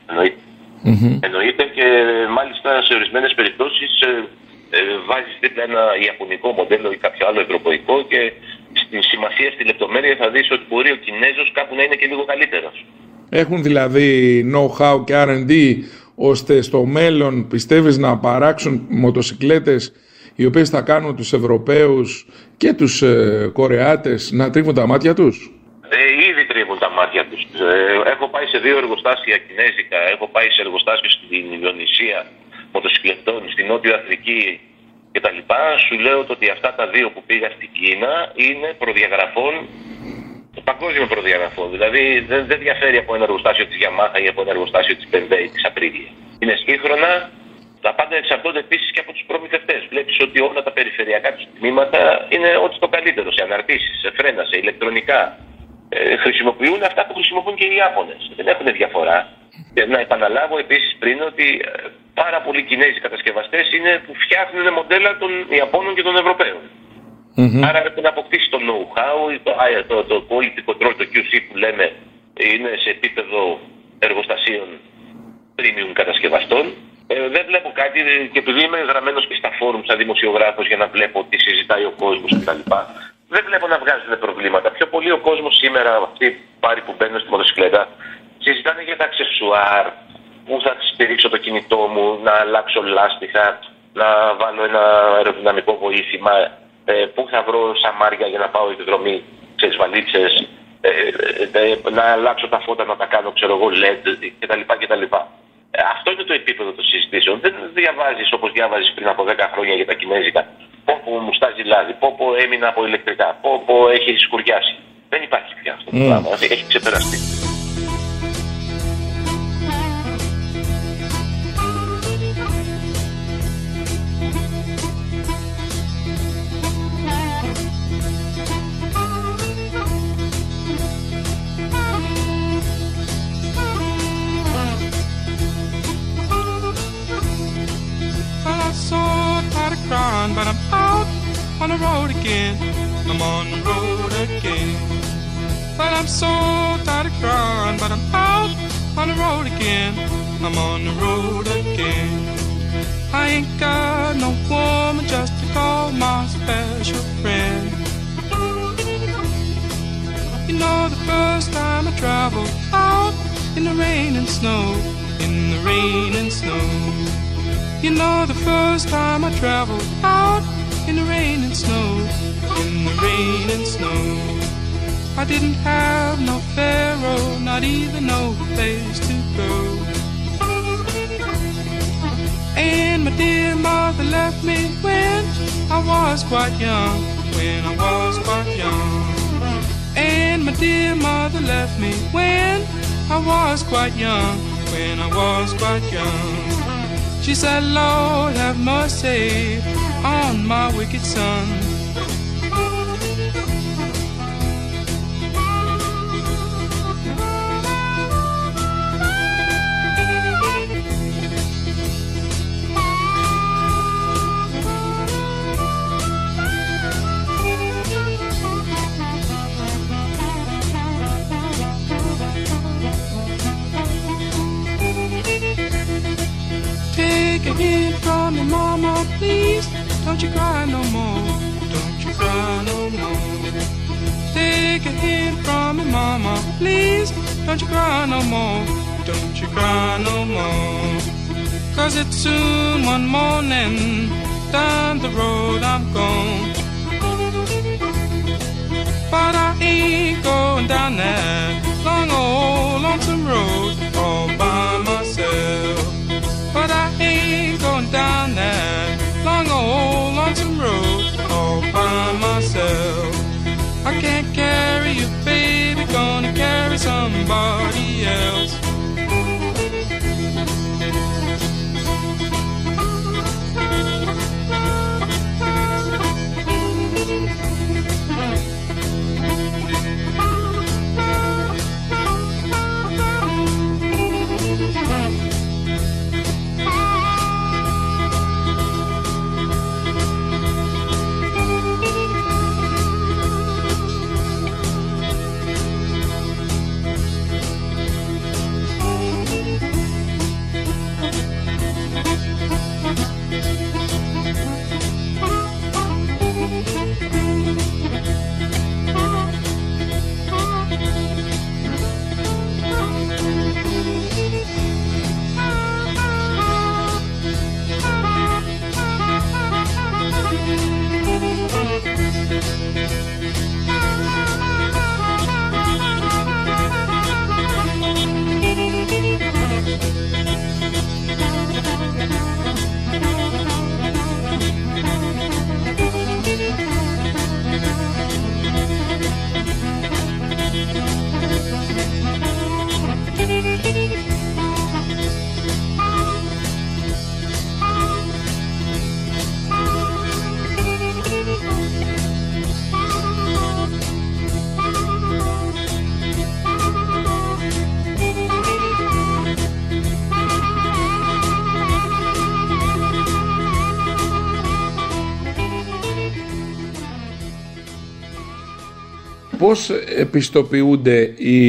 Εννοείται και μάλιστα σε ορισμένες περιπτώσεις βάζεις δίπλα ένα ιαπωνικό μοντέλο ή κάποιο άλλο ευρωπαϊκό και στην σημασία, στη λεπτομέρεια θα δεις ότι μπορεί ο Κινέζος κάπου να είναι και λίγο καλύτερος. Έχουν δηλαδή know-how και R&D ώστε στο μέλλον πιστεύεις να παράξουν μοτοσυκλέτες οι οποίες θα κάνουν τους Ευρωπαίους και τους Κορεάτες να τρίβουν τα μάτια τους? Ήδη τρίβουν τα μάτια τους. Έχω πάει σε 2 εργοστάσια κινέζικα, έχω πάει σε εργοστάσιο στην Ινδονησία μοτοσυκλετών, στην Νότιο Αφρική κτλ. Σου λέω ότι αυτά τα 2 που πήγα στην Κίνα είναι προδιαγραφών, παγκόσμιο προδιαγραφών. Δηλαδή δεν διαφέρει από ένα εργοστάσιο της Yamaha ή από ένα εργοστάσιο της BMW ή της Aprilia. Είναι σύγχρονα. Τα πάντα εξαρτώνται επίσης και από τους προμηθευτές. Βλέπεις ότι όλα τα περιφερειακά τους τμήματα είναι ό,τι το καλύτερο, σε αναρτήσεις, σε φρένα, σε ηλεκτρονικά. Χρησιμοποιούν αυτά που χρησιμοποιούν και οι Ιάπωνες. Δεν έχουν διαφορά. Και να επαναλάβω επίσης πριν ότι πάρα πολλοί Κινέζοι κατασκευαστές είναι που φτιάχνουν μοντέλα των Ιαπώνων και των Ευρωπαίων. Άρα πρέπει να αποκτήσει το know-how, το quality control, το QC που λέμε, είναι σε επίπεδο εργοστασίων premium κατασκευαστών. Δεν βλέπω κάτι και επειδή είμαι γραμμένος και στα φόρουμ σαν δημοσιογράφος για να βλέπω τι συζητάει ο κόσμος κτλ. Δεν βλέπω να βγάζουν προβλήματα. Πιο πολύ ο κόσμος σήμερα, αυτοί πάρει που μπαίνουν στη μοτοσυκλέτα, συζητάνε για τα αξεσουάρ, πού θα στηρίξω το κινητό μου, να αλλάξω λάστιχα, να βάλω ένα αεροδυναμικό βοήθημα, πού θα βρω σαμάρια για να πάω εκδρομή, ξέρεις, βαλίτσες, να αλλάξω τα φώτα, να τα κάνω, ξέρω εγώ, LED κτλ. Αυτό είναι το επίπεδο των συζητήσεων. Δεν διαβάζεις όπως διάβαζες πριν από 10 χρόνια για τα κινέζικα. Πόπο μου στάζει λάδι, πόπο έμεινα από ηλεκτρικά, πόπο έχει σκουριάσει. Δεν υπάρχει πια αυτό το πράγμα. Έχει ξεπεραστεί. crying, but I'm out on the road again. I'm on the road again. But I'm so tired of crying, but I'm out on the road again. I'm on the road again. I ain't got no woman just to call my special friend. You know, the first time I traveled out in the rain and snow, in the rain and snow. You know, the first time I traveled out in the rain and snow, in the rain and snow. I didn't have no pharaoh, not even no place to go. And my dear mother left me when I was quite young, when I was quite young. And my dear mother left me when I was quite young, when I was quite young. She said, Lord, have mercy on my wicked son. Take a hint from me, mama, please. Don't you cry no more. Don't you cry no more. Take a hint from me, mama, please. Don't you cry no more. Don't you cry no more. 'Cause it's soon one morning. Down the road I'm gone. But I ain't going down that long old lonesome road all by myself. But I ain't going down that long old lonesome road all by myself. I can't carry you, baby, gonna carry somebody else. Πώς επιστοποιούνται οι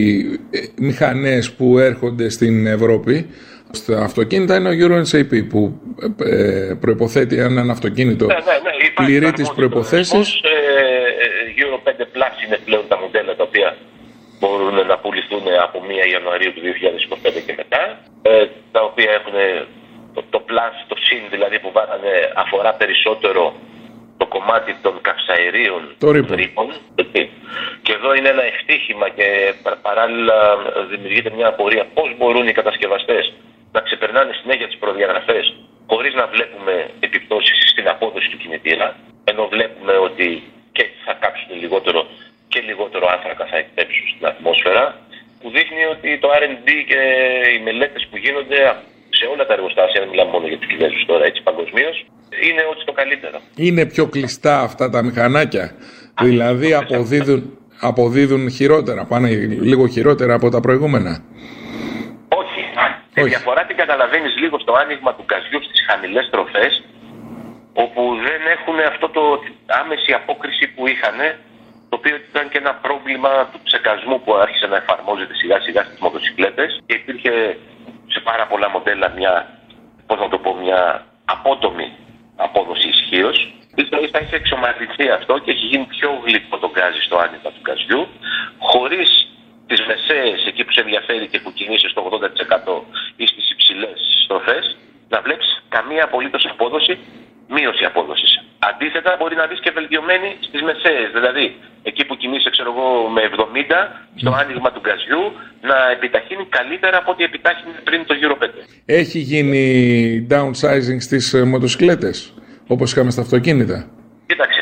μηχανές που έρχονται στην Ευρώπη? Στα αυτοκίνητα είναι ο Euro NCAP που προϋποθέτει ένα αυτοκίνητο πληρεί τις προϋποθέσεις. Euro 5 Plus είναι πλέον τα μοντέλα τα οποία μπορούν να πουληθούν από 1 Ιανουαρίου του 2025 και μετά, τα οποία έχουν το Plus, το συν δηλαδή που αφορά περισσότερο το κομμάτι των καυσαερίων ρήπων. Και εδώ είναι ένα ευτύχημα και παράλληλα δημιουργείται μια απορία πώς μπορούν οι κατασκευαστές να ξεπερνάνε συνέχεια τις προδιαγραφές χωρίς να βλέπουμε επιπτώσεις στην απόδοση του κινητήρα, ενώ βλέπουμε ότι και θα κάψουν λιγότερο άνθρακα θα εκπέψουν στην ατμόσφαιρα, που δείχνει ότι το R&D και οι μελέτες που γίνονται σε όλα τα εργοστάσια, δεν μιλάμε μόνο για τους Κινέζους τώρα, έτσι παγκοσμίως, είναι ότι το καλύτερο. Είναι πιο κλειστά αυτά τα μηχανάκια, δηλαδή αποδίδουν χειρότερα, πάνε λίγο χειρότερα από τα προηγούμενα. Όχι. Τη διαφορά την καταλαβαίνεις λίγο στο άνοιγμα του γκαζιού στις χαμηλές τροφές, όπου δεν έχουν αυτό το άμεση απόκριση που είχαν, το οποίο ήταν και ένα πρόβλημα του ψεκασμού που άρχισε να εφαρμόζεται σιγά σιγά στις μοτοσυκλέτες και υπήρχε σε πάρα πολλά μοντέλα μια απότομη απόδοση ισχύως. Ίσα έχει εξομαλυνθεί αυτό και έχει γίνει πιο γλυκό το γκάζι στο άνοιγμα του γκαζιού, χωρίς τις μεσαίες, εκεί που σε ενδιαφέρει και που κινείσαι στο 80% ή στις υψηλές στροφές, να βλέπεις καμία απολύτως απόδοση, μείωση απόδοσης. Αντίθετα, μπορεί να δεις και βελτιωμένη στις μεσαίες, δηλαδή εκεί που κινείσαι, με 70, στο άνοιγμα του γκαζιού, να επιταχύνει καλύτερα από ό,τι επιτάχυνε πριν το Euro 5. Έχει γίνει downsizing στις μοτοσυκλέτες, όπως είχαμε στα αυτοκίνητα? Κοίταξε,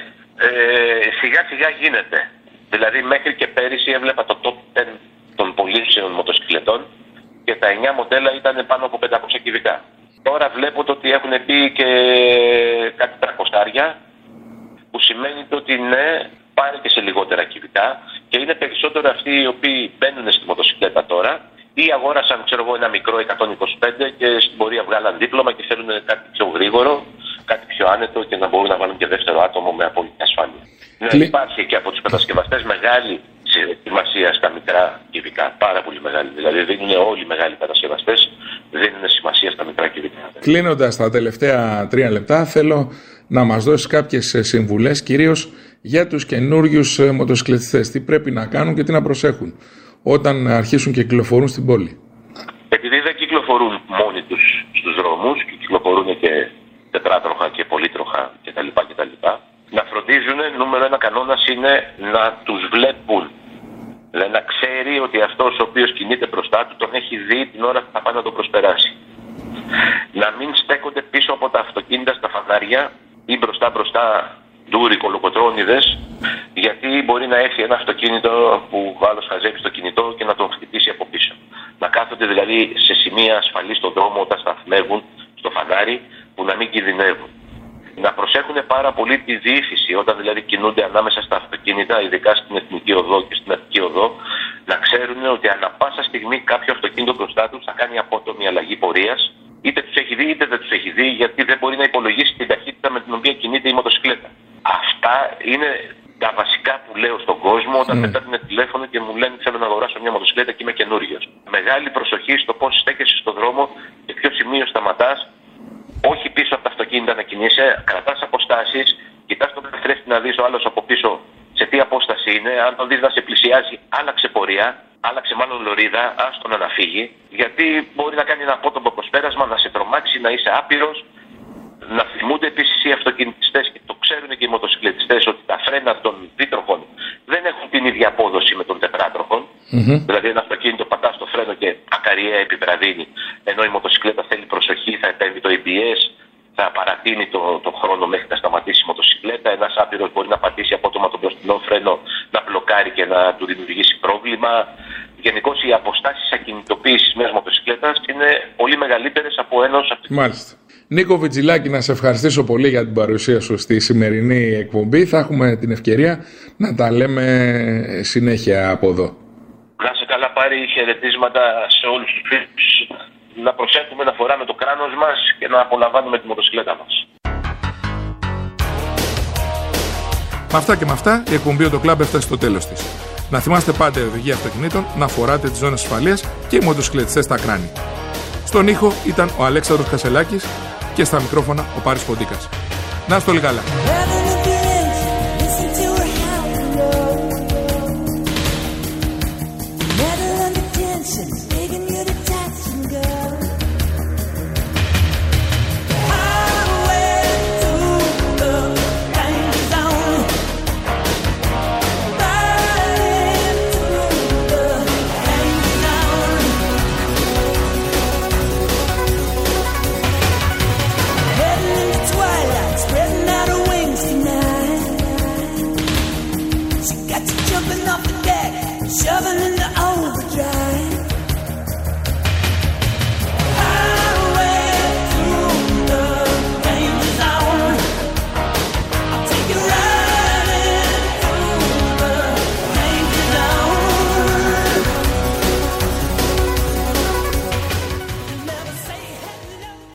σιγά σιγά γίνεται. Δηλαδή μέχρι και πέρυσι έβλεπα το top 10 των πωλήσεων μοτοσυκλετών και τα 9 μοντέλα ήταν πάνω από 500 κυβικά. Τώρα βλέπω ότι έχουν μπει και κάτι 300, που σημαίνει ότι ναι, πάρε και σε λιγότερα κυβικά και είναι περισσότερο αυτοί οι οποίοι μπαίνουν στη μοτοσυκλέτα τώρα ή αγόρασαν ένα μικρό 125 και στην πορεία βγάλαν δίπλωμα και θέλουν κάτι πιο γρήγορο, κάτι πιο άνετο και να μπορούν να βάλουν και δεύτερο άτομο με απόλυτη ασφάλεια. Ναι, υπάρχει και από τους κατασκευαστές μεγάλη σημασία στα μικρά κυβικά, πάρα πολύ μεγάλη. Δηλαδή δίνουν όλοι οι μεγάλοι κατασκευαστές, δίνουν σημασία στα μικρά κυβικά. Κλείνοντας τα τελευταία 3 λεπτά, θέλω να μας δώσεις κάποιες συμβουλές, κυρίως για τους καινούριους μοτοσυκλετιστές. Τι πρέπει να κάνουν και τι να προσέχουν όταν αρχίσουν και κυκλοφορούν στην πόλη. Επειδή δεν κυκλοφορούν μόνοι τους στους δρόμους και κυκλοφορούν και τετράτροχα και πολύτροχα κτλ. Να φροντίζουν, νούμερο 1 κανόνας είναι να τους βλέπουν. Δηλαδή να ξέρει ότι αυτός ο οποίος κινείται μπροστά του τον έχει δει την ώρα που θα πάει να τον προσπεράσει. Να μην στέκονται πίσω από τα αυτοκίνητα στα φανάρια ή μπροστά ντούρι, κολοκοτρώνιδες, γιατί μπορεί να έρθει ένα αυτοκίνητο που ο άλλος χαζεύει στο κινητό και να τον χτυπήσει από πίσω. Να κάθονται δηλαδή σε σημεία ασφαλή στον δρόμο όταν σταθμεύουν στο φανάρι, που να μην κινδυνεύουν. Να προσέχουν πάρα πολύ τη διήθηση όταν δηλαδή κινούνται ανάμεσα στα αυτοκίνητα, ειδικά στην εθνική οδό και στην αττική οδό, να ξέρουν ότι ανά πάσα στιγμή κάποιο αυτοκίνητο μπροστά τους θα κάνει απότομη αλλαγή πορείας, είτε τους έχει δει είτε δεν τους έχει δει, γιατί δεν μπορεί να υπολογίσει την ταχύτητα με την οποία κινείται η μοτοσυκλέτα. Αυτά είναι τα βασικά που λέω στον κόσμο όταν με παίρνουν τηλέφωνο και μου λένε θέλω να αγοράσω μια μοτοσυκλέτα και είμαι καινούριος. Μεγάλη προσοχή στο πώς στέκεσαι στον δρόμο και ποιο σημείο σταματάς. Όχι πίσω από τα αυτοκίνητα να κινείσαι, κρατάς αποστάσεις, κοιτάς τον καθρέφτη να δεις ο άλλος από πίσω σε τι απόσταση είναι. Αν τον δεις να σε πλησιάζει, άλλαξε πορεία, άλλαξε μάλλον λωρίδα, άστον να φύγει. Γιατί μπορεί να κάνει ένα απότομο προσπέρασμα, να σε τρομάξει, να είσαι άπειρος. Να θυμούνται επίσης οι αυτοκινητιστές και το ξέρουν και οι μοτοσυκλετιστές ότι τα φρένα των δίτροχων δεν έχουν την ίδια απόδοση με των τετράτροχων. Δηλαδή ένα αυτοκίνητο πατά στο φρένο και ακαριέα επιβραδύνει, ενώ η μοτοσυκλέτα θέλει προσοχή, θα επέμβει το ABS, θα παρατείνει το χρόνο μέχρι να σταματήσει η μοτοσυκλέτα. Ένας άπειρος μπορεί να πατήσει απότομα το μπροστινό φρένο, να μπλοκάρει και να του δημιουργήσει πρόβλημα. Γενικώς οι αποστάσεις ακινητοποίησης μιας μοτοσυκλέτας είναι πολύ μεγαλύτερες από ενός αυτοκίνητου. Μάλιστα. Νίκο Βιτζιλάκη, να σε ευχαριστήσω πολύ για την παρουσία σου στη σημερινή εκπομπή. Θα έχουμε την ευκαιρία να τα λέμε συνέχεια από εδώ. Να σε καλά, πάρει χαιρετίσματα σε όλους τους φίλους. Να προσέχουμε να φοράμε το κράνος μας και να απολαμβάνουμε τη μοτοσυκλέτα μας. Με αυτά και με αυτά, η εκπομπή το Club έφτασε στο τέλος της. Να θυμάστε πάντα η οδηγία αυτοκινήτων, να φοράτε τις ζώνες ασφαλείας και οι μοτοσυκλετιστές στα κράνη. Στον ήχο ήταν ο Αλέξανδρος Κασελάκης και στα μικρόφωνα ο Πάρης Ποντίκας. Να είστε όλοι καλά.